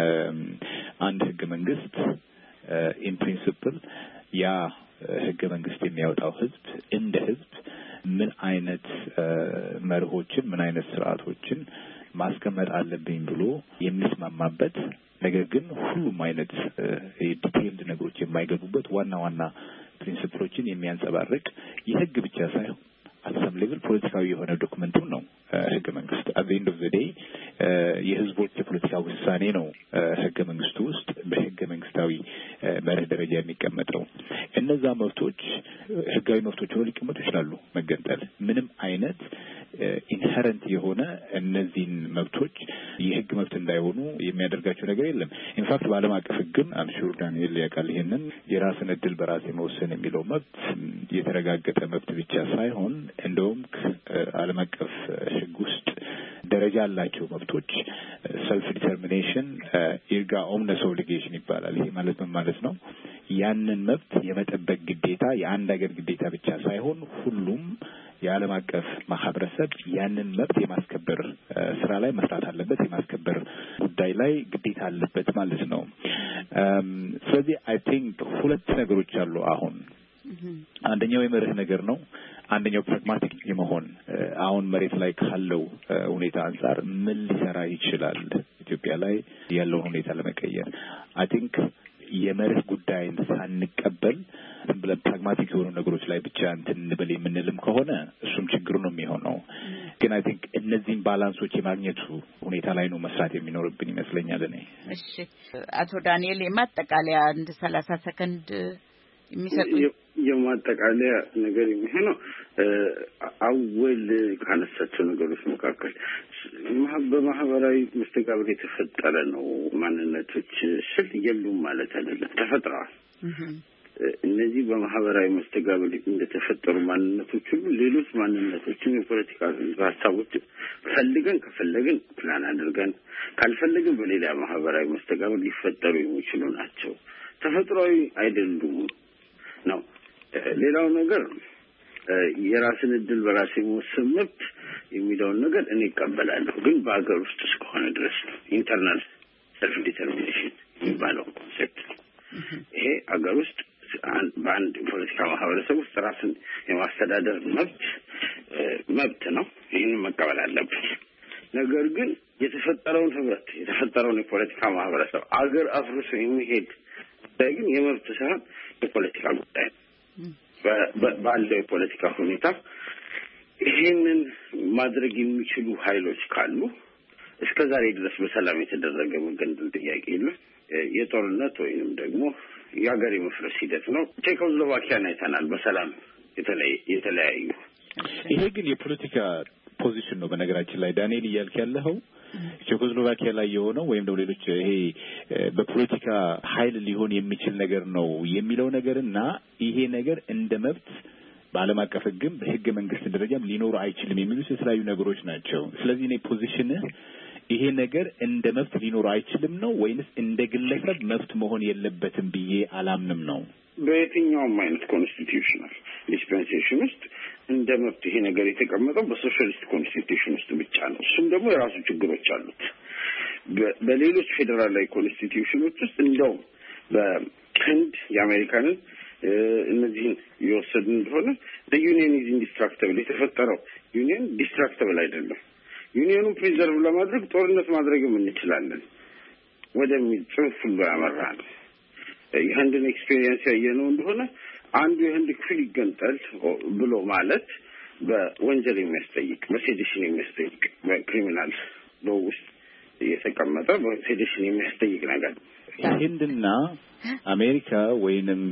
አንድ ህገ መንግስት ኢን ፕሪንሲፕል ያ ህገ መንግስት የሚያወጣው ህዝብ እንደ ህዝብ ምን አይነት መርሆችን ምን አይነት ስርዓቶችን ማስቀመጥ አለብኝ ብሎ የሚስማማበት ነገር ግን ሁሉም አይነት ዲቴይልድ ነገሮች የማይገቡበት ዋና ዋና ፕሪንሲፕሎችን የሚያንጸባርቅ የህግ ብቻ ሳይሆን አሰም ሌቭል ፖለቲካዊ የሆነ ዶክመንትም ነው ህገ መንግስት። አት ዘ ኤንድ ኦፍ ዘ ዴይ የህዝቦች የፖለቲካ ውሳኔ ነው ህገ መንግስቱ ውስጥ በህገ መንግስታዊ መርህ ደረጃ የሚቀመጠው። እነዛ መብቶች ህጋዊ መብቶች ሆነው ሊቀመጡ ይችላሉ። መገንጠል ምንም አይነት ኢንሄረንት የሆነ እነዚህን መብቶች የህግ መብት እንዳይሆኑ የሚያደርጋቸው ነገር የለም። ኢንፋክት በዓለም አቀፍ ህግም አምሹር ዳንኤል ያውቃል ይሄንን የራስን እድል በራስ የመወሰን የሚለው መብት የተረጋገጠ መብት ብቻ ሳይሆን እንደውም ዓለም አቀፍ ህግ ውስጥ ደረጃ ያላቸው መብቶች ሰልፍ ዲተርሚኔሽን ኢርጋ ኦምነስ ኦብሊጌሽን ይባላል። ይሄ ማለት ምን ማለት ነው? ያንን መብት የመጠበቅ ግዴታ የአንድ ሀገር ግዴታ ብቻ ሳይሆን ሁሉም የዓለም አቀፍ ማህበረሰብ ያንን መብት የማስከበር ስራ ላይ መስራት አለበት፣ የማስከበር ጉዳይ ላይ ግዴታ አለበት ማለት ነው። ስለዚህ አይ ቲንክ ሁለት ነገሮች አሉ አሁን። አንደኛው የመርህ ነገር ነው፣ አንደኛው ፕራግማቲክ የመሆን አሁን መሬት ላይ ካለው ሁኔታ አንጻር ምን ሊሰራ ይችላል ኢትዮጵያ ላይ ያለውን ሁኔታ ለመቀየር። አይ ቲንክ የመርህ ጉዳይን ሳንቀበል ዝም ብለን ፕራግማቲክ የሆኑ ነገሮች ላይ ብቻ እንትን እንበል የምንልም ከሆነ እሱም ችግሩ ነው የሚሆነው። ግን አይ ቲንክ እነዚህን ባላንሶች የማግኘቱ ሁኔታ ላይ ነው መስራት የሚኖርብን ይመስለኛል እኔ። እሺ አቶ ዳንኤል የማጠቃለያ አንድ 30 ሰከንድ የሚሰጡ የማጠቃለያ ነገር የሚሆነው አወል ካነሳቸው ነገሮች መካከል በማህበራዊ መስተጋብር የተፈጠረ ነው ማንነቶች ስል የሉም ማለት አይደለም፣ ተፈጥረዋል። እነዚህ በማህበራዊ መስተጋብር እንደተፈጠሩ ማንነቶች ሁሉ ሌሎች ማንነቶችን የፖለቲካ ሀሳቦች ፈልገን ከፈለግን ፕላን አድርገን ካልፈለግን በሌላ ማህበራዊ መስተጋብር ሊፈጠሩ የሚችሉ ናቸው። ተፈጥሯዊ አይደሉም ነው። ሌላው ነገር የራስን እድል በራስ የመወሰን መብት የሚለውን ነገር እኔ እቀበላለሁ፣ ግን በአገር ውስጥ እስከሆነ ድረስ ነው። ኢንተርናል ሰልፍ ዲተርሚኔሽን የሚባለው ኮንሴፕት ይሄ አገር ውስጥ በአንድ ፖለቲካ ማህበረሰብ ውስጥ ራስን የማስተዳደር መብት ነው። ይህን መቀበል አለበት። ነገር ግን የተፈጠረውን ህብረት የተፈጠረውን የፖለቲካ ማህበረሰብ አገር አፍርሶ የሚሄድ ጉዳይ ግን የመብት ሳይሆን የፖለቲካ ጉዳይ ባለው የፖለቲካ ሁኔታ ይህንን ማድረግ የሚችሉ ኃይሎች ካሉ እስከ ዛሬ ድረስ በሰላም የተደረገ መገንጠል ጥያቄ የለም። የጦርነት ወይንም ደግሞ የሀገር የመፍረስ ሂደት ነው። ቼኮስሎቫኪያን አይተናል፣ በሰላም የተለያዩ። ይሄ ግን የፖለቲካ ፖዚሽን ነው። በነገራችን ላይ ዳንኤል እያልክ ያለኸው ቼኮስሎቫኪያ ላይ የሆነው ወይም ደግሞ ሌሎች ይሄ በፖለቲካ ኃይል ሊሆን የሚችል ነገር ነው የሚለው ነገርና ይሄ ነገር እንደ መብት በዓለም አቀፍ ሕግም በሕገ መንግስት ደረጃም ሊኖር አይችልም የሚሉት የተለያዩ ነገሮች ናቸው። ስለዚህ እኔ ፖዚሽንህ ይሄ ነገር እንደ መብት ሊኖር አይችልም ነው ወይንስ እንደ ግለሰብ መብት መሆን የለበትም ብዬ አላምንም ነው? በየትኛውም አይነት ኮንስቲትዩሽናል ዲስፔንሴሽን ውስጥ እንደ መብት ይሄ ነገር የተቀመጠው በሶሻሊስት ኮንስቲትዩሽን ውስጥ ብቻ ነው። እሱም ደግሞ የራሱ ችግሮች አሉት። በሌሎች ፌዴራላዊ ኮንስቲትዩሽኖች ውስጥ እንደውም በህንድ የአሜሪካንን እነዚህን የወሰድን እንደሆነ ዩኒየን ኢዝ ኢንዲስትራክተብል የተፈጠረው ዩኒየን ዲስትራክተብል አይደለም። ዩኒየኑን ፕሪዘርቭ ለማድረግ ጦርነት ማድረግም እንችላለን ወደሚል ጽንፍ ሁሉ ያመራ ነው። የህንድን ኤክስፔሪየንስ ያየነው እንደሆነ አንዱ የህንድ ክፍል ይገንጠል ብሎ ማለት በወንጀል የሚያስጠይቅ በሴዲሽን የሚያስጠይቅ በክሪሚናል ሎው ውስጥ የተቀመጠ በሴዲሽን የሚያስጠይቅ ነገር ህንድና አሜሪካ ወይንም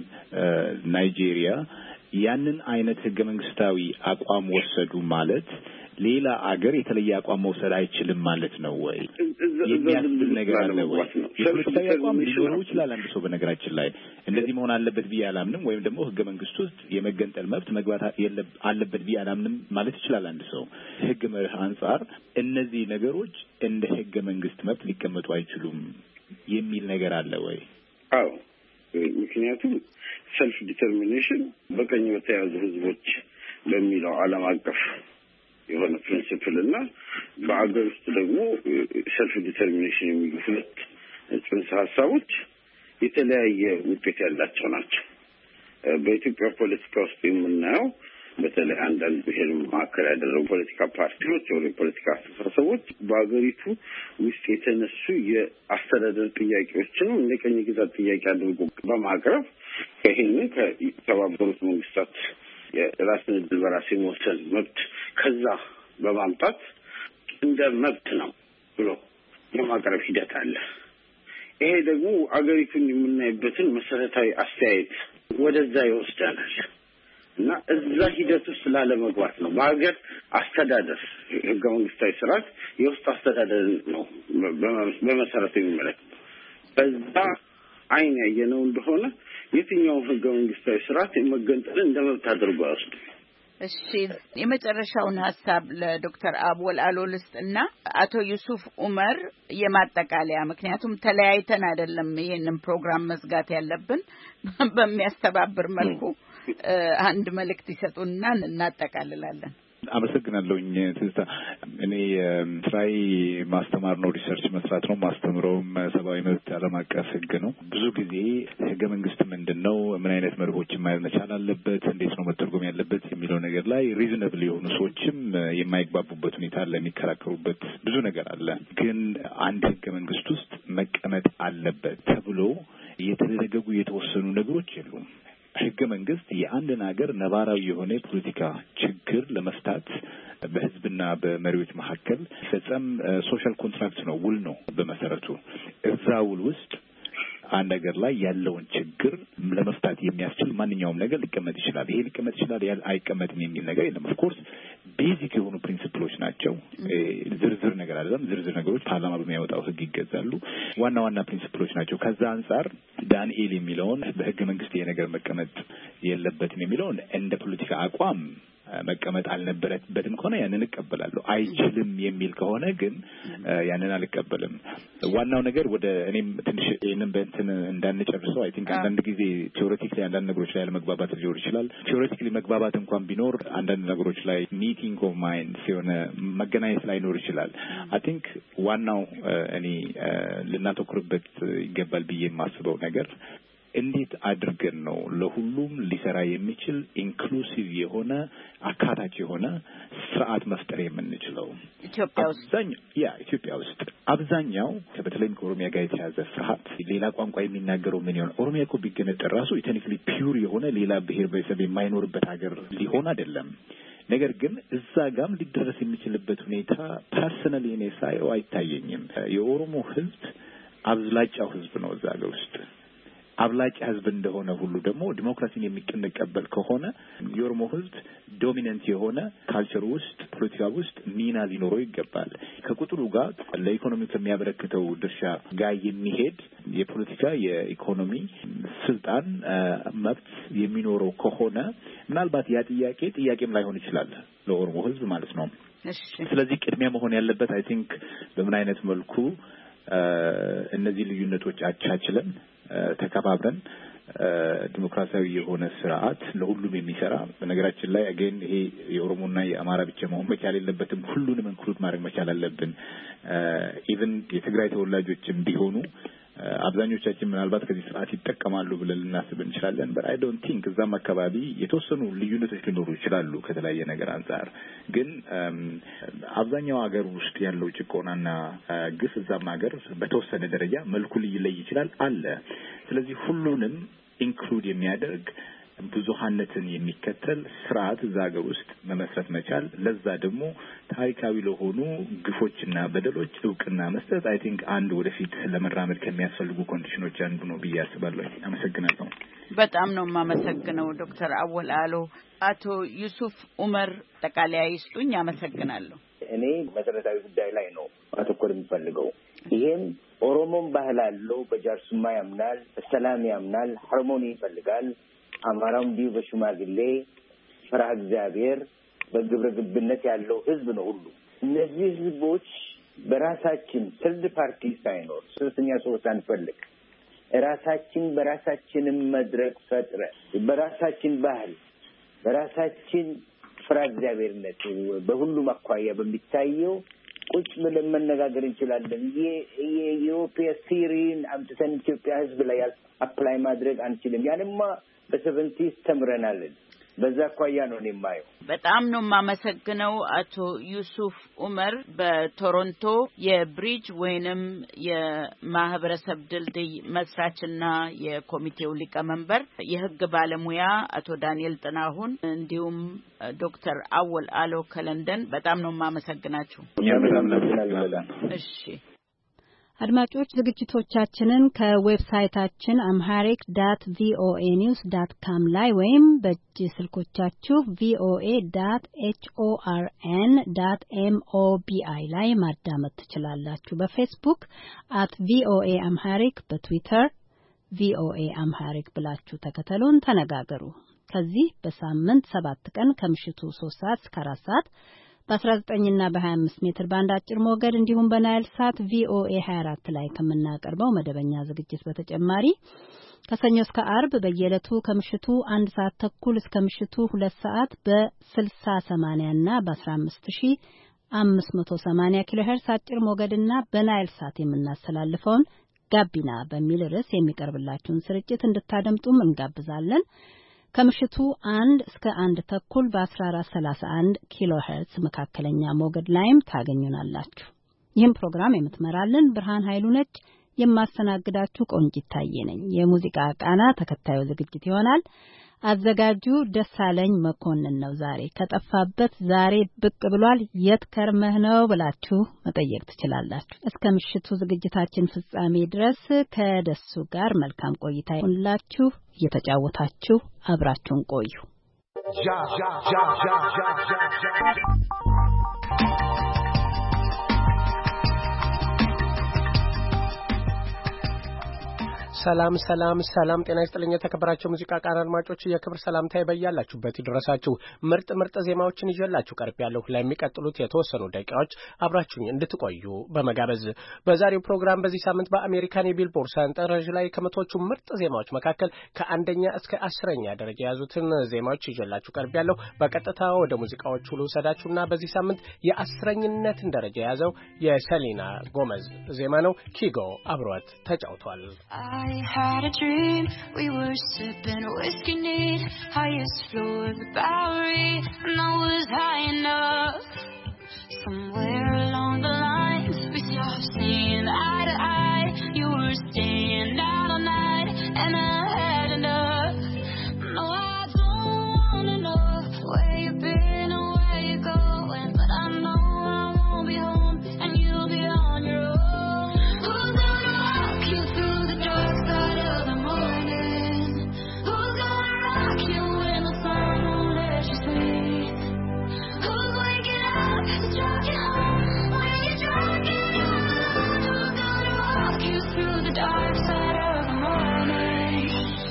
ናይጄሪያ ያንን አይነት ህገ መንግስታዊ አቋም ወሰዱ ማለት ሌላ አገር የተለየ አቋም መውሰድ አይችልም ማለት ነው ወይ? የሚያስብል ነገር አለ ወይ? የፖለቲካዊ አቋም ሊኖረው ይችላል አንድ ሰው። በነገራችን ላይ እንደዚህ መሆን አለበት ብዬ አላምንም፣ ወይም ደግሞ ህገ መንግስት ውስጥ የመገንጠል መብት መግባት አለበት ብዬ አላምንም ማለት ይችላል አንድ ሰው። ህግ መርህ አንጻር እነዚህ ነገሮች እንደ ህገ መንግስት መብት ሊቀመጡ አይችሉም የሚል ነገር አለ ወይ? አዎ፣ ምክንያቱም ሰልፍ ዲተርሚኔሽን በቀኝ በተያዙ ህዝቦች በሚለው ዓለም አቀፍ የሆነ ፕሪንሲፕል እና በአገር ውስጥ ደግሞ ሰልፍ ዲተርሚኔሽን የሚሉ ሁለት ጽንሰ ሀሳቦች የተለያየ ውጤት ያላቸው ናቸው። በኢትዮጵያ ፖለቲካ ውስጥ የምናየው በተለይ አንዳንድ ብሔር ማዕከል ያደረጉ ፖለቲካ ፓርቲዎች ወይም የፖለቲካ አስተሳሰቦች በአገሪቱ ውስጥ የተነሱ የአስተዳደር ጥያቄዎችን እንደ ቀኝ ግዛት ጥያቄ አድርጎ በማቅረብ ይህንን ከተባበሩት መንግስታት የራስን ዕድል በራስ የመወሰን መብት ከዛ በማምጣት እንደ መብት ነው ብሎ የማቅረብ ሂደት አለ። ይሄ ደግሞ አገሪቱን የምናይበትን መሰረታዊ አስተያየት ወደዛ ይወስዳናል እና እዛ ሂደት ውስጥ ላለመግባት ነው። በሀገር አስተዳደር ህገ መንግስታዊ ስርዓት የውስጥ አስተዳደር ነው በመሰረቱ የሚመለከተው። በዛ አይን ያየነው እንደሆነ የትኛው ህገ መንግስታዊ ስርዓት የመገንጠልን እንደ መብት አድርጎ ያወስዱ። እሺ፣ የመጨረሻውን ሀሳብ ለዶክተር አቦል አሎልስጥና አቶ ዩሱፍ ኡመር የማጠቃለያ፣ ምክንያቱም ተለያይተን አይደለም ይሄንን ፕሮግራም መዝጋት ያለብን፣ በሚያስተባብር መልኩ አንድ መልእክት ይሰጡና እናጠቃልላለን። አመሰግናለሁኝ ትዝታ። እኔ ስራዬ ማስተማር ነው፣ ሪሰርች መስራት ነው። ማስተምረውም ሰብአዊ መብት ዓለም አቀፍ ህግ ነው። ብዙ ጊዜ ህገ መንግስት ምንድን ነው፣ ምን አይነት መርሆችን ማየት መቻል አለበት፣ እንዴት ነው መተርጎም ያለበት የሚለው ነገር ላይ ሪዝነብል የሆኑ ሰዎችም የማይግባቡበት ሁኔታ አለ፣ የሚከራከሩበት ብዙ ነገር አለ። ግን አንድ ህገ መንግስት ውስጥ መቀመጥ አለበት ተብሎ የተደነገጉ የተወሰኑ ነገሮች የሉም። ህገ መንግስት የአንድን ሀገር ነባራዊ የሆነ የፖለቲካ ችግር ለመፍታት በህዝብና በመሪዎች መካከል ፈጸም ሶሻል ኮንትራክት ነው፣ ውል ነው በመሰረቱ። እዛ ውል ውስጥ አንድ ሀገር ላይ ያለውን ችግር ለመፍታት የሚያስችል ማንኛውም ነገር ሊቀመጥ ይችላል። ይሄ ሊቀመጥ ይችላል፣ አይቀመጥም የሚል ነገር የለም። ኦፍኮርስ ቤዚክ የሆኑ ፕሪንሲፕሎች ናቸው። ዝርዝር ነገር አይደለም። ዝርዝር ነገሮች ፓርላማ በሚያወጣው ህግ ይገዛሉ። ዋና ዋና ፕሪንሲፕሎች ናቸው። ከዛ አንጻር ዳንኤል የሚለውን በህገ መንግስት የነገር መቀመጥ የለበትም የሚለውን እንደ ፖለቲካ አቋም መቀመጥ አልነበረበትም ከሆነ ያንን እቀበላለሁ። አይችልም የሚል ከሆነ ግን ያንን አልቀበልም። ዋናው ነገር ወደ እኔም ትንሽ ይሄንን በእንትን እንዳንጨርሰው አይ ቲንክ አንዳንድ ጊዜ ቲዮሬቲካሊ አንዳንድ ነገሮች ላይ ለመግባባት ሊኖር ይችላል። ቲዮሬቲካሊ መግባባት እንኳን ቢኖር አንዳንድ ነገሮች ላይ ሚቲንግ ኦፍ ማይንድስ የሆነ መገናኘት ላይ ኖር ይችላል። አይ ቲንክ ዋናው እኔ ልናተኩርበት ይገባል ብዬ የማስበው ነገር እንዴት አድርገን ነው ለሁሉም ሊሰራ የሚችል ኢንክሉሲቭ የሆነ አካታች የሆነ ስርዓት መፍጠር የምንችለው? ኢትዮጵያ ውስጥ አብዛኛው በተለይም ከኦሮሚያ ጋር የተያዘ ፍርሃት፣ ሌላ ቋንቋ የሚናገረው ምን ይሆን? ኦሮሚያ እኮ ቢገነጠል ራሱ ቴክኒካሊ ፒውር የሆነ ሌላ ብሔር ብሔረሰብ የማይኖርበት ሀገር ሊሆን አይደለም። ነገር ግን እዛ ጋም ሊደረስ የሚችልበት ሁኔታ ፐርሰናሊ እኔ ሳየው አይታየኝም። የኦሮሞ ህዝብ አብላጫው ህዝብ ነው እዛ ሀገር ውስጥ አብላጭ ህዝብ እንደሆነ ሁሉ ደግሞ ዲሞክራሲን የሚቀበል ከሆነ የኦሮሞ ህዝብ ዶሚናንት የሆነ ካልቸር ውስጥ ፖለቲካ ውስጥ ሚና ሊኖረው ይገባል። ከቁጥሩ ጋር ለኢኮኖሚ ከሚያበረክተው ድርሻ ጋር የሚሄድ የፖለቲካ የኢኮኖሚ ስልጣን መብት የሚኖረው ከሆነ ምናልባት ያ ጥያቄም ላይሆን ይችላል ለኦሮሞ ህዝብ ማለት ነው። ስለዚህ ቅድሚያ መሆን ያለበት አይ ቲንክ በምን አይነት መልኩ እነዚህ ልዩነቶች አቻችለን ተከባብረን ዲሞክራሲያዊ የሆነ ስርዓት ለሁሉም የሚሰራ በነገራችን ላይ አገን ይሄ የኦሮሞና የአማራ ብቻ መሆን መቻል የለበትም። ሁሉንም ኢንክሉድ ማድረግ መቻል አለብን። ኢቭን የትግራይ ተወላጆችም ቢሆኑ አብዛኞቻችን ምናልባት ከዚህ ስርዓት ይጠቀማሉ ብለን ልናስብ እንችላለን። but I don't think እዛም አካባቢ የተወሰኑ ልዩነቶች ሊኖሩ ይችላሉ ከተለያየ ነገር አንፃር። ግን አብዛኛው ሀገር ውስጥ ያለው ጭቆናና ግፍ እዛም ሀገር በተወሰነ ደረጃ መልኩ ሊለይ ይችላል አለ። ስለዚህ ሁሉንም ኢንክሉድ የሚያደርግ ብዙሃነትን የሚከተል ስርዓት እዛ ሀገር ውስጥ መመስረት መቻል፣ ለዛ ደግሞ ታሪካዊ ለሆኑ ግፎችና በደሎች እውቅና መስጠት አይ ቲንክ አንድ ወደፊት ለመራመድ ከሚያስፈልጉ ኮንዲሽኖች አንዱ ነው ብዬ አስባለሁ። አመሰግናለሁ። በጣም ነው የማመሰግነው ዶክተር አወል አሎ። አቶ ዩሱፍ ኡመር ጠቃላይ ይስጡኝ። አመሰግናለሁ። እኔ መሰረታዊ ጉዳይ ላይ ነው አተኮር የምፈልገው። ይሄም ኦሮሞም ባህል አለው፣ በጃርሱማ ያምናል፣ በሰላም ያምናል፣ ሃርሞኒ ይፈልጋል። አማራው እንዲሁ በሽማግሌ ፍርሃ እግዚአብሔር በግብረ ገብነት ያለው ህዝብ ነው ሁሉ። እነዚህ ህዝቦች በራሳችን ሰርድ ፓርቲ ሳይኖር ሶስተኛ ሰው ሳንፈልግ በራሳችንም መድረክ ፈጥረ በራሳችን ባህል በራሳችን ፍርሃ እግዚአብሔርነት በሁሉም አኳያ በሚታየው ቁጭ ብለን መነጋገር እንችላለን። የኢትዮጵያ ሲሪን አምጥተን ኢትዮጵያ ህዝብ ላይ አፕላይ ማድረግ አንችልም። ያንማ በ70s ተምረናል። በዛ አኳያ ነው የማየው። በጣም ነው የማመሰግነው አቶ ዩሱፍ ኡመር በቶሮንቶ የብሪጅ ወይንም የማህበረሰብ ድልድይ መስራችና የኮሚቴው ሊቀመንበር፣ የህግ ባለሙያ አቶ ዳንኤል ጥናሁን እንዲሁም ዶክተር አወል አሎ ከለንደን በጣም ነው የማመሰግናችሁ። እሺ አድማጮች ዝግጅቶቻችንን ከዌብሳይታችን amharic.voanews.com ላይ ወይም በእጅ ስልኮቻችሁ voa.horn.mobi ላይ ማዳመጥ ትችላላችሁ። በፌስቡክ @voaamharic፣ በትዊተር VOA አምሃሪክ ብላችሁ ተከተሉን፣ ተነጋገሩ። ከዚህ በሳምንት 7 ቀን ከምሽቱ 3 ሰዓት እስከ 4 ሰዓት በ19 እና በ25 ሜትር ባንድ አጭር ሞገድ እንዲሁም በናይል ሳት VOA 24 ላይ ከምናቀርበው መደበኛ ዝግጅት በተጨማሪ ከሰኞ እስከ አርብ በየዕለቱ ከምሽቱ 1 ሰዓት ተኩል እስከ ምሽቱ 2 ሰዓት በ6080 እና በ15580 ኪሎ ሄርስ አጭር ሞገድና በናይል ሳት የምናስተላልፈውን ጋቢና በሚል ርዕስ የሚቀርብላችሁን ስርጭት እንድታደምጡም እንጋብዛለን። ከምሽቱ 1 እስከ 1 ተኩል በ1431 ኪሎ ሄርትዝ መካከለኛ ሞገድ ላይም ታገኙናላችሁ። ይህን ፕሮግራም የምትመራልን ብርሃን ኃይሉ ነች። የማስተናግዳችሁ ቆንጂት ታዬ ነኝ። የሙዚቃ ቃና ተከታዩ ዝግጅት ይሆናል። አዘጋጁ ደሳለኝ መኮንን ነው። ዛሬ ከጠፋበት ዛሬ ብቅ ብሏል። የት ከርመህ ነው ብላችሁ መጠየቅ ትችላላችሁ። እስከ ምሽቱ ዝግጅታችን ፍጻሜ ድረስ ከደሱ ጋር መልካም ቆይታ ይሁንላችሁ። እየተጫወታችሁ አብራችሁን ቆዩ። ሰላም ሰላም ሰላም ጤና ይስጥልኝ የተከበራችሁ ሙዚቃ ቃና አድማጮች የክብር ሰላምታ ይበያላችሁበት ይድረሳችሁ። ምርጥ ዜማዎችን ይዤላችሁ ቀርቤያለሁ። ለሚቀጥሉት የተወሰኑ ደቂቃዎች አብራችሁኝ እንድትቆዩ በመጋበዝ በዛሬው ፕሮግራም በዚህ ሳምንት በአሜሪካን የቢልቦርድ ሰንጠረዥ ላይ ከመቶዎቹ ምርጥ ዜማዎች መካከል ከአንደኛ እስከ 10ኛ ደረጃ የያዙትን ዜማዎች ይዤላችሁ ቀርቤያለሁ። በቀጥታ ወደ ሙዚቃዎቹ ልውሰዳችሁና በዚህ ሳምንት የ10ኝነትን ደረጃ የያዘው የሰሊና ጎመዝ ዜማ ነው። ኪጎ አብሯት ተጫውቷል። I had a dream, we were sipping whiskey neat, highest floor of the Bowery, and I was high enough. Somewhere along the lines, we stopped seeing eye to eye. You were staying out all night, and I had enough. No, I don't wanna know where you've been or where you're going, but I know I won't be home, and you'll be on your own. Who's gonna walk you through the dark side of the morning? Who's gonna rock you when the sun won't let you sleep? Who's waking up to drive you home when you're drunk and you're alone? Who's gonna walk you through the dark side of the morning?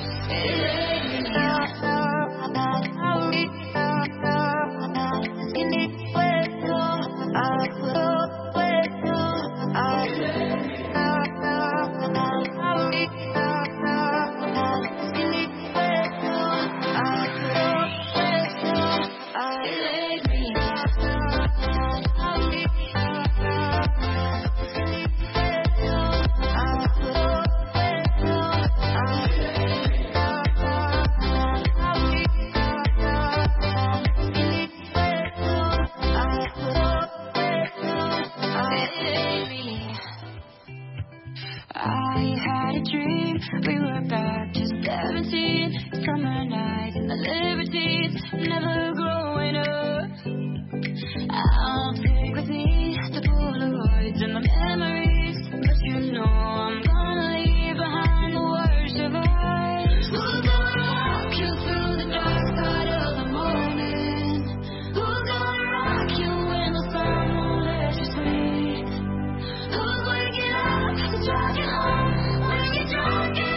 We were back to 17, summer nights and the liberties, never growing up. I'll take with me the Polaroids and the memories, but you know I'm gonna leave behind the worst of us. Who's gonna walk you through the dark side of the morning? Who's gonna rock you when the sun won't let you sleep? Who's waking up to drive you home when you're drunk and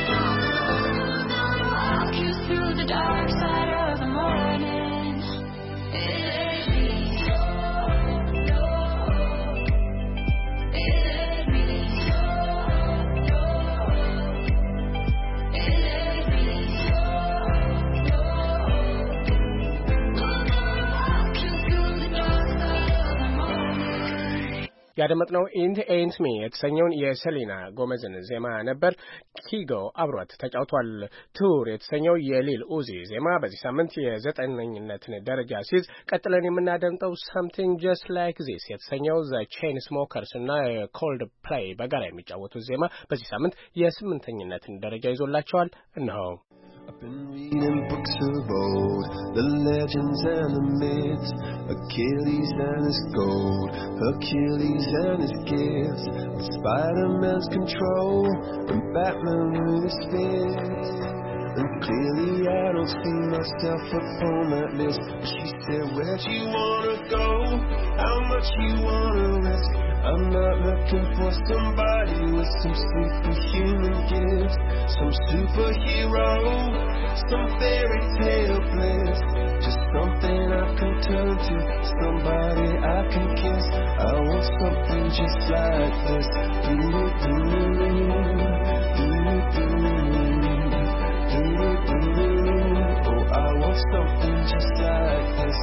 through the dark side of the morning? It ain't me. No, it ain't me. No, it ain't me. No, who's gonna walk you through the dark side of the morning? ያደመጥነው ኢንት ኤንት ሚ የተሰኘውን የሰሊና ጎመዝን ዜማ ነበር። ኪጎ አብሯት ተጫውቷል። ቱር የተሰኘው የሊል ኡዚ ዜማ በዚህ ሳምንት የ9ኝነትን ደረጃ ሲይዝ፣ ቀጥለን የምናደምጠው ሳምቲንግ ጀስት ላይክ ዚስ የተሰኘው ዘ ቼን ስሞከርስ እና ኮልድ ፕሌይ በጋራ የሚጫወቱት ዜማ በዚህ ሳምንት የ8ኝነትን ደረጃ ይዞላቸዋል። እነሆ I've been reading books of old, the legends and the myths, Achilles and his gold, Hercules and his gifts, Spider-Man's control, and Batman with his fists. And clearly I don't see myself upon that list. But she said, where'd you wanna go? How much you wanna risk? I'm not looking for somebody with some superhuman gifts, some superhero, some fairy tale bliss. Just something I can turn to, somebody I can kiss. I want something just like this. Oh, I want something just like this.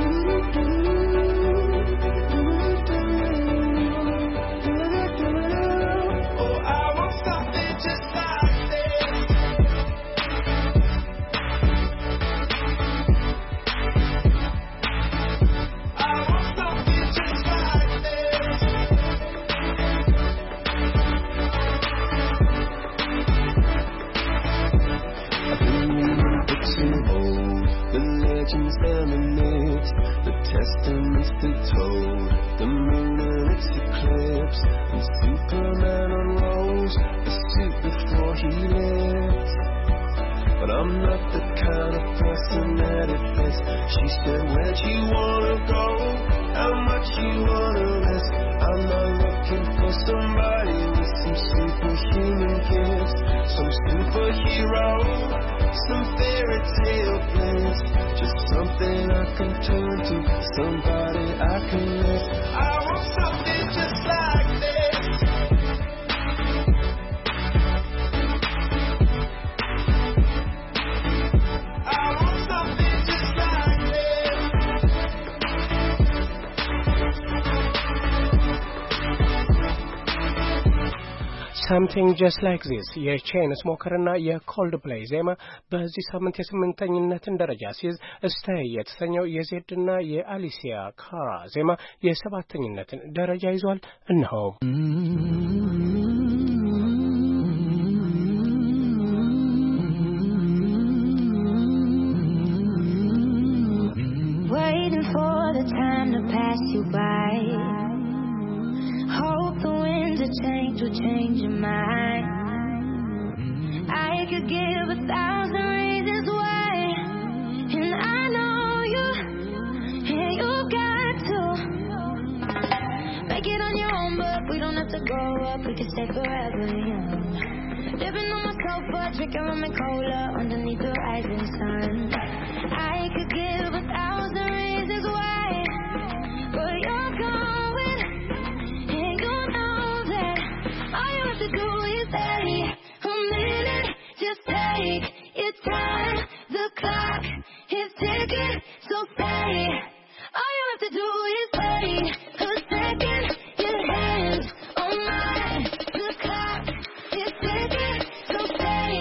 And the myths, the testaments they told, the moon and its eclipse, and Superman unrolls the suit before he lived. but I'm not the kind of person that it fits. She said, where'd you wanna go? How much you wanna risk? I'm not looking for somebody with some superhuman gifts, some superhero, some fairy tale bliss. Just something I can turn to, somebody I can miss. I want something just like this. I want something just like this. Something just like this የቼን ስሞከርና የኮልድፕሌይ ዜማ በዚህ ሳምንት የስምንተኝነትን ደረጃ ሲይዝ ስቴይ የተሰኘው የዜድና የአሊሲያ ካራ ዜማ የሰባተኝነትን ደረጃ ይዟል። እነሆ Waiting for the time to pass you by. Hope the winds of change will change your mind. I could give 1,000 reasons why, and I know you, and you got to make it on your own, but we don't have to grow up, we can stay forever young. Living on my sofa, drinking rum and cola underneath the rising sun. I could give 1,000 reasons why, but you're going, and you know that all you have to do is stay a minute. Just take your time. The clock is ticking, so stay. All you have to do is wait a second. Your hands on mine. The clock is ticking, so stay.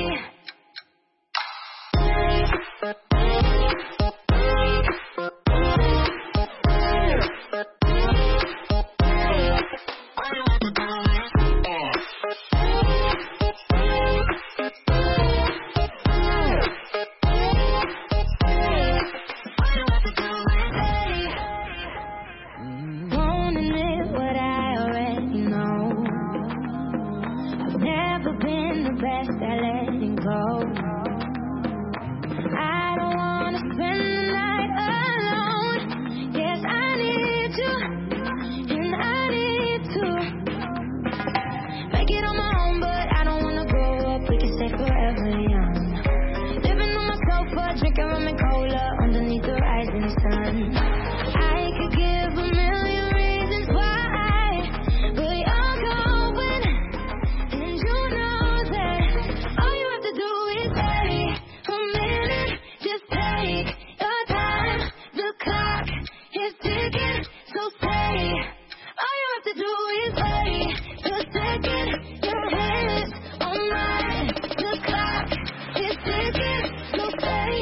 Won't admit what I already know. I've never been the best at letting go. I don't wanna spend the night alone. Yes, I need you, and I need to make it on my own, but I don't wanna grow up, we can stay forever young. Living on my sofa, drinking rum and cola underneath the rising sun. I could give 1,000,000 reasons why, but you're going, and you know that all you have to do is wait a minute. Just take your time. The clock is ticking, so stay. All you have to do is wait a second. Your hands on mine. The clock is ticking, so stay.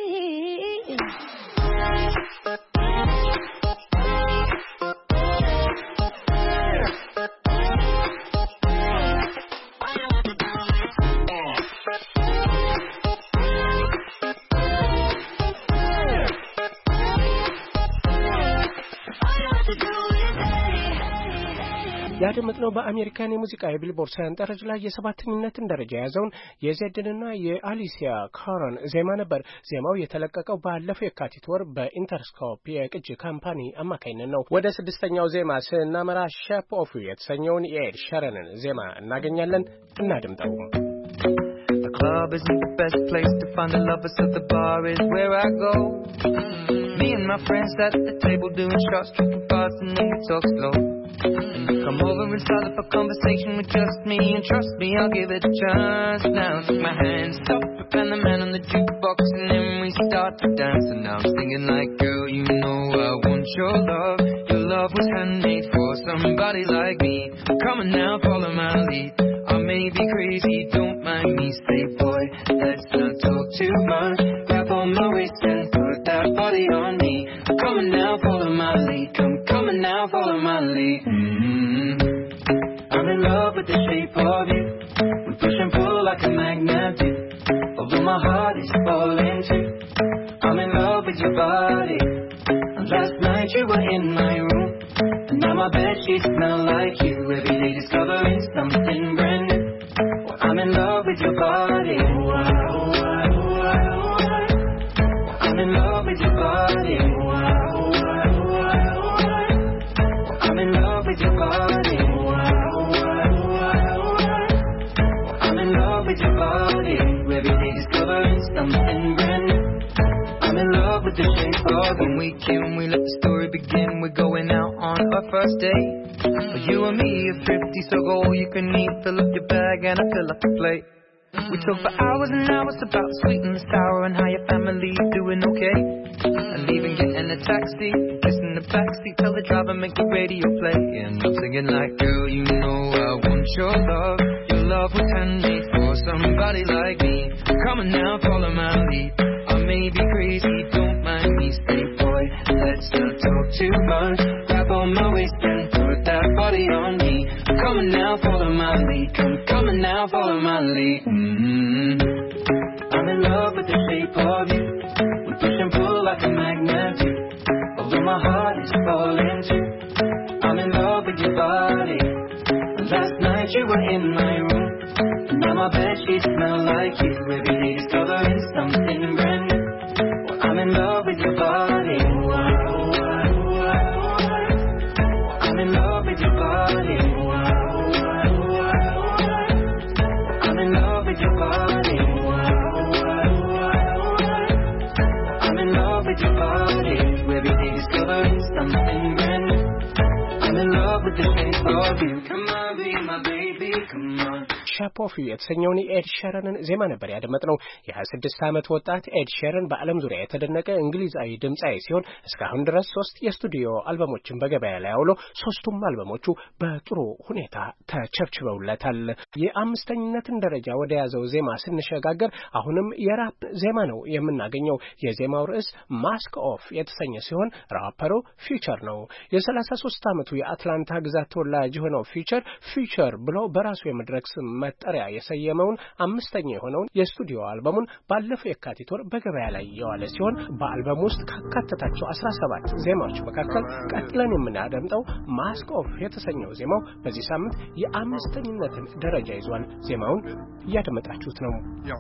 ያደመጥነው በአሜሪካን የሙዚቃ የቢልቦርድ ሰንጠረዥ ላይ የሰባተኝነትን ደረጃ የያዘውን የዜድንና የአሊሲያ ካራን ዜማ ነበር። ዜማው የተለቀቀው ባለፈው የካቲት ወር በኢንተርስኮፕ የቅጂ ካምፓኒ አማካኝነት ነው። ወደ ስድስተኛው ዜማ ስናመራ ሼፕ ኦፍ ዩ የተሰኘውን የኤድ ሸረንን ዜማ እናገኛለን። እናድምጠው። The club isn't the best place to find the lovers, so the bar is where I go. Me and my friends sat at the table doing shots, drinking fast, and then we talk slow. Come over and start up a conversation with just me, and trust me, I'll give it a chance. Now take my hand, stop it, and the man on the jukebox, and then we start to dance. And now I'm singing like, girl, you know I want your love. Your love was handmade for somebody like me. Come on now, follow my lead. I may be crazy, don't mind me. Say, boy, let's not talk too much. Grab on my waist and put that body on me. Come on now, follow my lead. Come on now, follow my lead. I'm in love with the shape of you. We push and pull like a magnet do. Although my heart is falling too. I'm in love with your body. And last night you were in my room. And now my bedsheets smell like you. Every day discovering something brand new. Well, I'm in love with your body. Oh, I, oh, I, oh, with the shape of when we can, we let the story begin. We're going out on our first date. You and me are 50, so go all you can eat. Fill up your bag and I fill up the plate. We talk for hours and hours about the sweet and the sour and how your family's doing okay. And even getting a taxi, kissing the backseat, tell the driver make the radio play. And I'm singing like, girl, you know I want your love. Your love was handmade for somebody like me. Come on now, follow my lead. I may be crazy, don't mind me. Say, boy, let's not talk too much. Grab on my waist and put that body on me. Come on now, follow my lead. Come on now, follow my lead. I'm in love with the shape of you. We push and pull like a magnet do. Although my heart is falling too. I'm in love with your body. Last night you were in my room. Now my bedsheets smell like you. Every day discovering something brand new. Well, I'm in love with your body. I'm in love with your body. I'm in love with your body. I'm in love with your body. Every day discovering something brand new. I'm in love with the shape of you. Come on, be my baby, come on. ሼፕ ኦፍ ዩ የተሰኘውን የኤድ ሼረንን ዜማ ነበር ያደመጥነው። የ26 ዓመት ወጣት ኤድ ሼረን በዓለም ዙሪያ የተደነቀ እንግሊዛዊ ድምጻዊ ሲሆን እስካሁን ድረስ 3 የስቱዲዮ አልበሞችን በገበያ ላይ አውሎ 3ቱም አልበሞቹ በጥሩ ሁኔታ ተቸብችበውለታል። የአምስተኝነትን ደረጃ ወደ ያዘው ዜማ ስንሸጋገር አሁንም የራፕ ዜማ ነው የምናገኘው። የዜማው ርዕስ ማስክ ኦፍ የተሰኘ ሲሆን ራፐሩ ፊውቸር ነው። የ33 ዓመቱ የአትላንታ ግዛት ተወላጅ የሆነው ፊውቸር ብሎ በራሱ የመድረክ ስም መጠሪያ የሰየመውን አምስተኛ የሆነውን የስቱዲዮ አልበሙን ባለፈው የካቲት ወር በገበያ ላይ የዋለ ሲሆን በአልበሙ ውስጥ ካካተታቸው 17 ዜማዎች መካከል ቀጥለን የምናደምጠው ማስክ ኦፍ የተሰኘው ዜማው በዚህ ሳምንት የአምስተኝነትን ደረጃ ይዟል። ዜማውን እያደመጣችሁት ነው።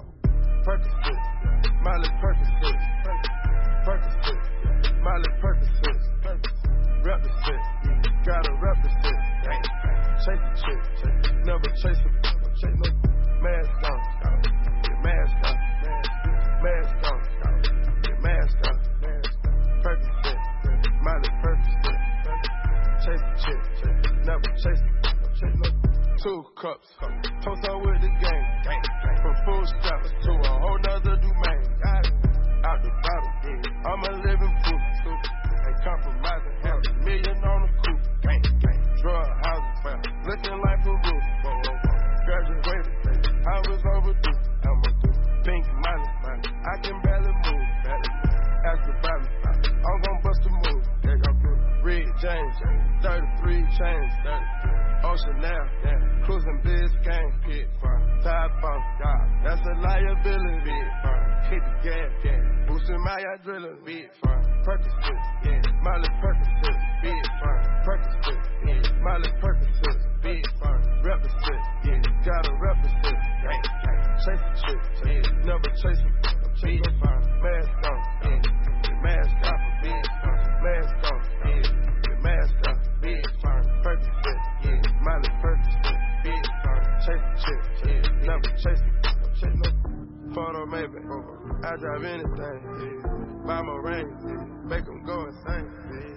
Chase the chick, never chase them. Chase no mask on, get mask on, mask on, get mask on. Percocet, Miley Percocet. Chase the chick, never chase them. Chase no 2 cups, toast on with the game. From full straps to a whole nother domain. Out the bottle, I'm a living proof. Ain't compromising, have $1 million on the coupe. Drug houses, looking like Peru. Graduated, I was overdue. I'm a pink money, I can barely move. Ask about me, I'm gon' bust a move. Red James, 33 chains, Ocean now, cruising Biscayne, pit farm, top off, that's a liability. Hit the gas, boosting my adrenaline, big farm, Percocet, Miley Percocet, big farm, Percocet, Miley Percocet, big farm, represent, gotta represent, chase the chick, never chase them, big farm, mask on, mask off, big farm, mask on, mask off, big farm, Percocet, Miley Percocet, big farm, chase the chick, never chase them, chase no photo maybe, I drive anything, buy my ring, make them go insane.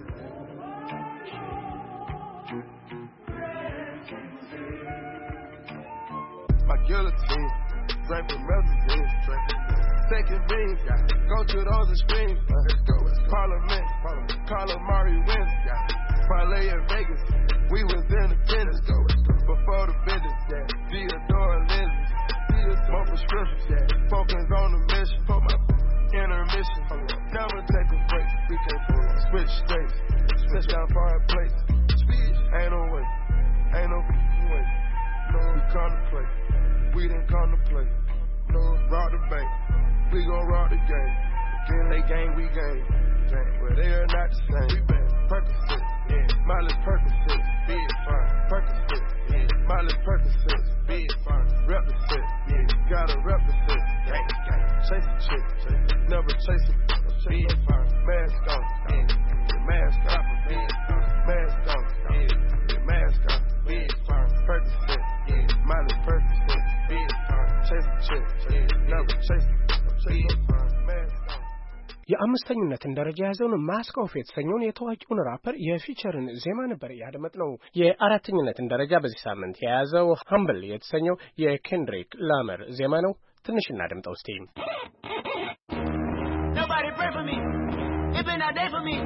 My guillotine, drink from Melvin, second beans, go to those extremes. Parliament, call up Mari wins. Parlay in Vegas, we was in attendance. Before the business, Theodore lenses, more prescriptions, focus on the mission. For my intermission, never take a break. We can't switch states, switch down foreign plates. Ain't no way, ain't no way. No, we contemplate, we didn't contemplate. No, rob the bank, we gon' rob the game. Again, they gang, we gang. But they are not the same. We been Percocet, Miley Percocet, big fine. Percocet, Miley Percocet, big fine. Represent, gotta represent. Chase the chick, never chase them. Big fine. Mask on, mask off, mask on, mask off, big fine. Percocet, Miley Percocet, big fine. Chase the chick, never chase them. Big fine. Mask on. የአምስተኝነትን ደረጃ ያዘውን ማስክ ኦፍ የተሰኘውን የታዋቂውን ራፐር የፊቸርን ዜማ ነበር ያደመጥነው። የአራተኝነትን ደረጃ በዚህ ሳምንት የያዘው ሃምብል የተሰኘው የኬንድሪክ ላመር ዜማ ነው። ትንሽ እናድምጠው እስቲ። Nobody pray for me. It been a day for me.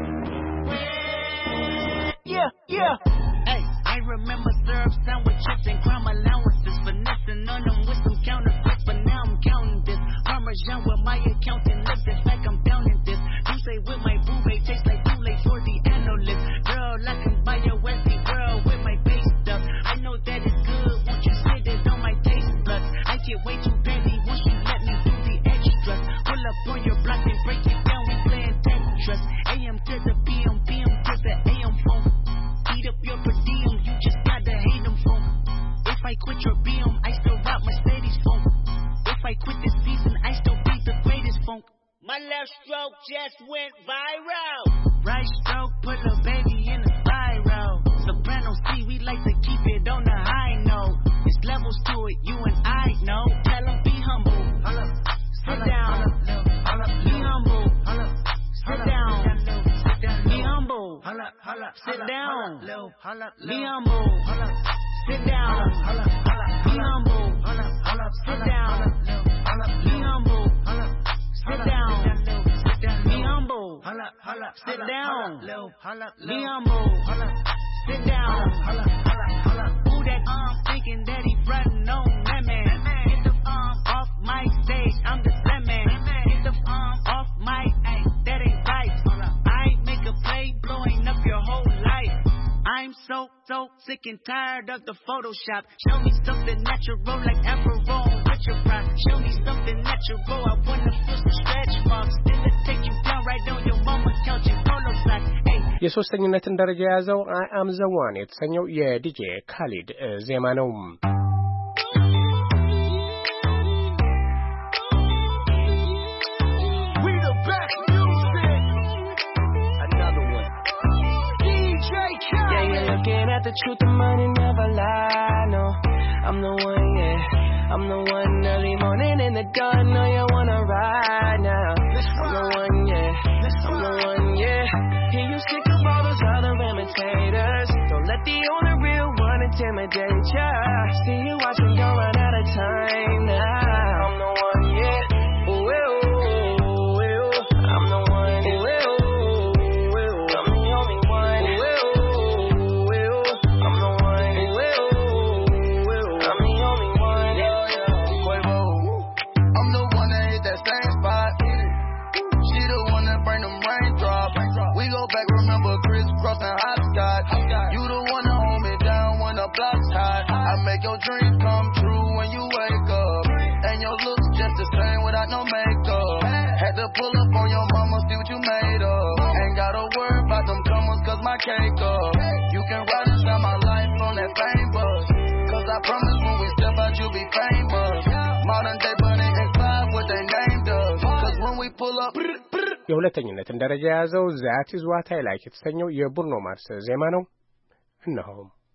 Yeah. Hey, I remember syrup sandwiches and crime allowances, finessing on them with some counterfeits, but now I'm counting this. Parmesan with my accountant, look just like I'm down in this. You say with my boo babe, tastes like too late for the analyst. Girl, I can buy your Wesley girl with my base stuff. I know that it's good, won't you sit it on my taste buds? I get way too petty once you let me do the extras. Pull up on your block and break it down, we playing Tetris. AM to the PM, PM to the AM phone. Eat up your per diem, you just gotta hate them phone. If I quit your BM, I still rock Mercedes phone. If I quit this season, I still be the greatest phone. My left stroke just went viral. Right stroke put a baby in a spiral. Soprano C, we like to keep it on the high note. There's levels to it, you and I know. Tell them be humble. Sit down. Be humble. Sit down. Be humble. Sit down. Be humble. Sit down. Be humble. Sit down. Be humble. Sit down. Be humble. Sit down. Be humble. Sit down. Who that thinking that he frontin' on that man? Get the off my stage, I'm the man. Get the off my ay, that ain't right. I make a play blowing up your whole life. I'm so sick and tired of the Photoshop. Show me something natural like Afro with your pride. Show me something natural, I wanna feel some stretch marks. Then it take you down right on your mama's couch and polo socks. Hey. የሶስተኝነትን ደረጃ የያዘው I am the one የተሰኘው የዲጄ ካሊድ ዜማ ነው። At the truth, the money never lie, no. I'm the one, yeah. I'm the one early morning in the dawn. Know you wanna ride now. I'm the one, yeah. I'm the one, yeah. Hear you sick of all those other imitators. Don't let the only real one intimidate ya. See you watching, don't run out of time now. I'm the one, yeah. Ooh, ooh, ooh, ooh. I'm the one, ooh, ooh, ooh. I'm the only one, ooh, ooh. Dreams come true when you wake up, and your looks just the same without no makeup. Had to pull up on your mama, see what you made of. Ain't gotta worry about them comers, cause my cake up. You can ride inside my life on that fame bus, cause I promise when we step out you'll be famous. Modern day Bunny and Clyde, what they named us, cause when we pull up. የሁለተኝነትን ደረጃ የያዘው That is what I like የተሰኘው የቡርኖ ማርስ ዜማ ነው። እነሆ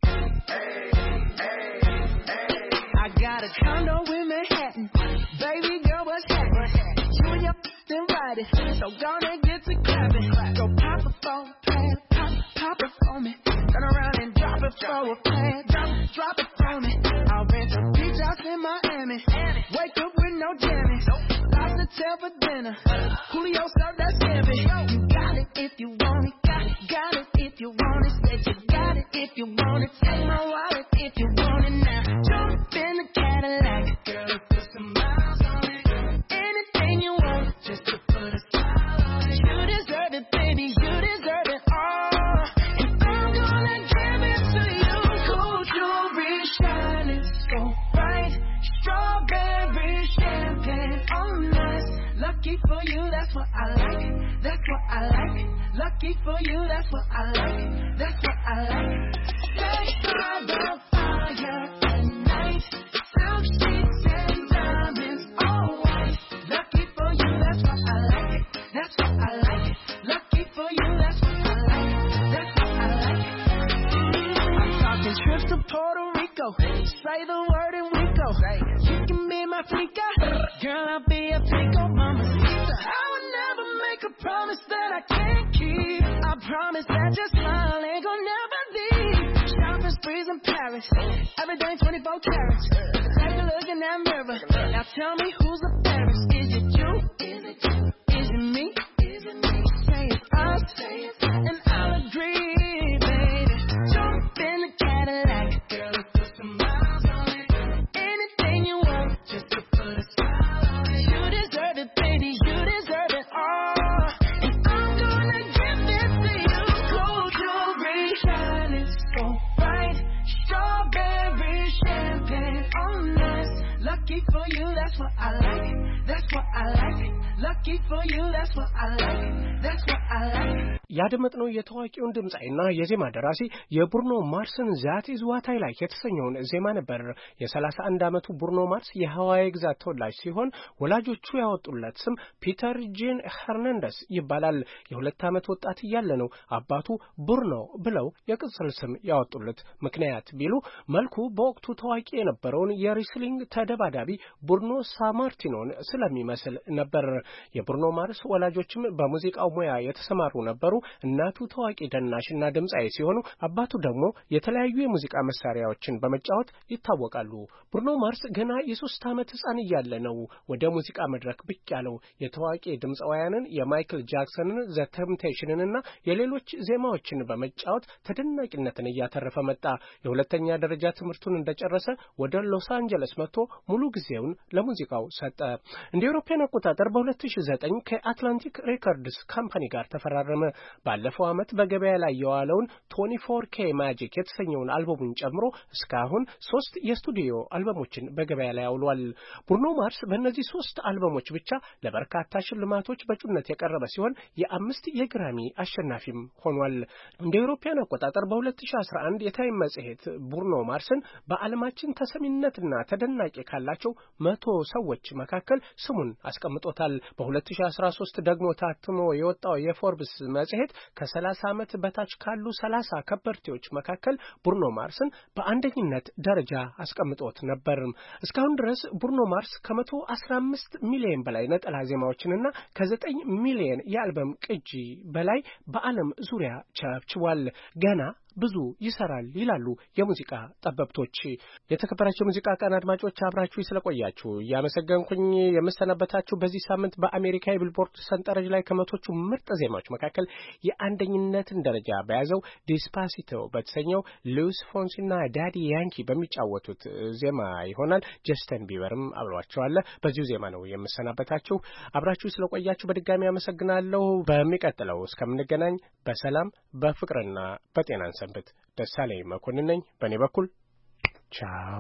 I got a condo in Manhattan. Baby girl, what's happening? You and your invited, so gonna get to clapping. Go pop a phone, plan, pop it for me. Turn around and drop it for a plan, drop it for me. I'll rent a beach house in Miami. Wake up with no jammies. Lobster tail for dinner. Julio served that scampi. You got it if you want it. Got it if you want it. Said you got it if you want it. Take my wallet if you want it now. Jump in the Cadillac. Girl, put some miles on it. Anything you want, just to put a smile on it. You deserve it, baby. You deserve it all. And I'm gonna give it to you. Cool jewelry shining so bright. Strawberry champagne on us. Lucky for you, that's what I like. That's what I like. Lucky for you, that's what I like. That's what I like. Stay by the fire at night. Silk sheets and diamonds, all white. Lucky for you, that's what I like. That's what I like. Lucky for you, that's what I like. That's what I like. I'm talking trips to Puerto Rico. Say the word and we go. You can be my flica. Girl, I'll be a flico, mamacita. I would never make make a promise that I can't keep. I promise that your smile ain't gonna never leave. Shopping sprees in Paris, everything 24 carats. Take a look in that mirror. Now tell me who's the fairest? Is it you? Is it you? Is it me? Is it me? Say it's us, and I'll agree, baby. Jump in the Cadillac, girl, put some miles on it. Anything you want, just to put a smile on it. You deserve it, baby. You deserve it all. And I'm gonna give it to you. Gold jewelry, shining so bright. Strawberry champagne on us. Lucky for you, that's what I like. That's what I like. Lucky for you, that's what I like. That's what I like. ያደመጥነው የታዋቂውን ድምጻይና የዜማ ደራሲ የቡርኖ ማርስን ዛት ኢዝ ዋት አይ ላይክ የተሰኘውን ዜማ ነበር። የ31 ዓመቱ ቡርኖ ማርስ የሃዋይ ግዛት ተወላጅ ሲሆን ወላጆቹ ያወጡለት ስም ፒተር ጂን ሄርናንደስ ይባላል። የ2 ዓመት ወጣት እያለ ነው አባቱ ቡርኖ ብለው የቅጽል ስም ያወጡለት። ምክንያት ቢሉ መልኩ በወቅቱ ታዋቂ የነበረውን የሪስሊንግ ተደባዳቢ ቡርኖ ሳማርቲኖን ስለሚመስል ነበር። የቡርኖ ማርስ ወላጆችም በሙዚቃው ሙያ የተሰማሩ ነበሩ። እናቱ ታዋቂ ደናሽና ድምጻዊ ሲሆኑ አባቱ ደግሞ የተለያዩ የሙዚቃ መሳሪያዎችን በመጫወት ይታወቃሉ። ቡርኖ ማርስ ገና የ3 ዓመት ሕፃን እያለ ነው ወደ ሙዚቃ መድረክ ብቅ ያለው። የታዋቂ ድምጻውያንን የማይክል ጃክሰንን ዘ ቴምፕቴሽንንና የሌሎች ዜማዎችን በመጫወት ተደናቂነትን እያተረፈ መጣ። የሁለተኛ ደረጃ ትምህርቱን እንደጨረሰ ወደ ሎስ አንጀለስ መጥቶ ሙሉ ጊዜውን ለሙዚቃው ሰጠ። እንደ አውሮፓውያን አቆጣጠር በ2009 ከአትላንቲክ ሬኮርድስ ካምፓኒ ጋር ተፈራረመ። ባለፈው ዓመት በገበያ ላይ የዋለውን 24K Magic የተሰኘውን አልበሙን ጨምሮ እስካሁን 3 የስቱዲዮ አልበሞችን በገበያ ላይ አውሏል። ቡርኖ ማርስ በእነዚህ 3 አልበሞች ብቻ ለበርካታ ሽልማቶች በእጩነት የቀረበ ሲሆን የ5 የግራሚ አሸናፊም ሆኗል። እንደ አውሮፓውያን አቆጣጠር በ2011 የታይም መጽሔት ቡርኖ ማርስን በዓለማችን ተሰሚነትና ተደናቂ ካላቸው 100 ሰዎች መካከል ስሙን አስቀምጦታል። በ2013 ደግሞ ታትሞ የወጣው የፎርብስ መጽሔት ከ30 ዓመት በታች ካሉ 30 ከበርቴዎች መካከል ቡርኖ ማርስን በአንደኝነት ደረጃ አስቀምጦት ነበር። እስካሁን ድረስ ቡርኖ ማርስ ከ115 ሚሊዮን በላይ ነጠላ ዜማዎችንና ከ9 ሚሊዮን የአልበም ቅጂ በላይ በዓለም ዙሪያ ቸብችቧል። ገና ብዙ ይሰራል ይላሉ የሙዚቃ ጠበብቶች። የተከበራችሁ ሙዚቃ ቃና አድማጮች አብራችሁ ስለቆያችሁ ያመሰገንኩኝ። የምሰናበታችሁ በዚህ ሳምንት በአሜሪካ የቢልቦርድ ሰንጠረዥ ላይ ከመቶቹ ምርጥ ዜማዎች መካከል የአንደኝነትን ደረጃ በያዘው ዲስፓሲቶ በተሰኘው ሉዊስ ፎንሲና ዳዲ ያንኪ በሚጫወቱት ዜማ ይሆናል። ጀስተን ቢበርም አብሯቸዋል። በዚሁ ዜማ ነው የምሰናበታችሁ። አብራችሁ ስለቆያችሁ በድጋሚ አመሰግናለሁ። በሚቀጥለው እስከምንገናኝ በሰላም በፍቅርና በጤና ሰንበት። ደሳለኝ መኮንን ነኝ። በእኔ በኩል ቻው።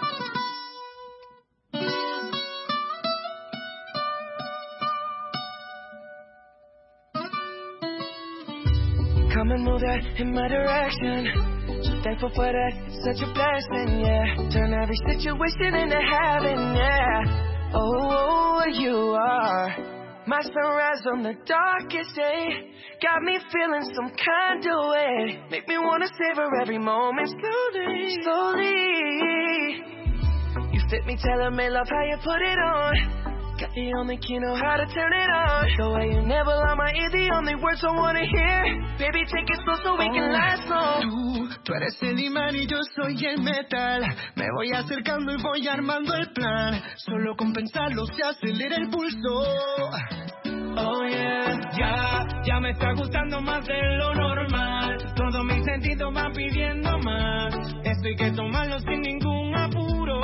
Come and move that in my direction. So thankful for that, such a blessing, yeah. Turn every situation into heaven, yeah. Oh, you are my sunrise on the darkest day. Got me feeling some kind of way. Make me wanna savor every moment slowly, slowly. You fit me, tailor-made, love how you put it on. Got the only key, know how to turn it on. The way you never lie my ear, the only words I wanna hear. Baby, take it slow so we can last long. Tú eres el imán y yo soy el metal. Me voy acercando y voy armando el plan. Solo con pensarlo se acelera el pulso. Oh yeah, ya me está gustando más de lo normal. Todos mis sentidos van pidiendo más. Esto hay que tomarlo sin ningún apuro.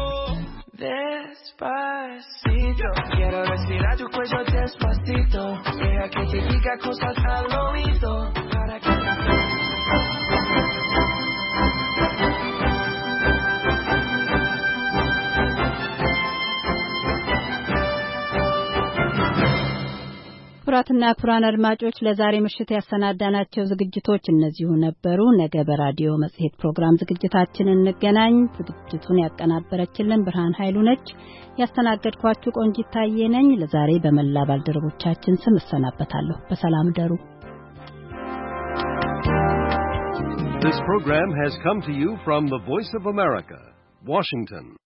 Despacito, quiero respirar tu cuello despacito. Deja que te diga cosas al oído para que ክቡራትና ክቡራን አድማጮች ለዛሬ ምሽት ያሰናዳናቸው ዝግጅቶች እነዚሁ ነበሩ። ነገ በራዲዮ መጽሔት ፕሮግራም ዝግጅታችንን እንገናኝ። ዝግጅቱን ያቀናበረችልን ብርሃን ኃይሉ ነች። ያስተናገድኳችሁ ቆንጂት ታዬ ነኝ። ለዛሬ በመላ ባልደረቦቻችን ስም እሰናበታለሁ። በሰላም ደሩ። This program has come to you from the Voice of America, Washington.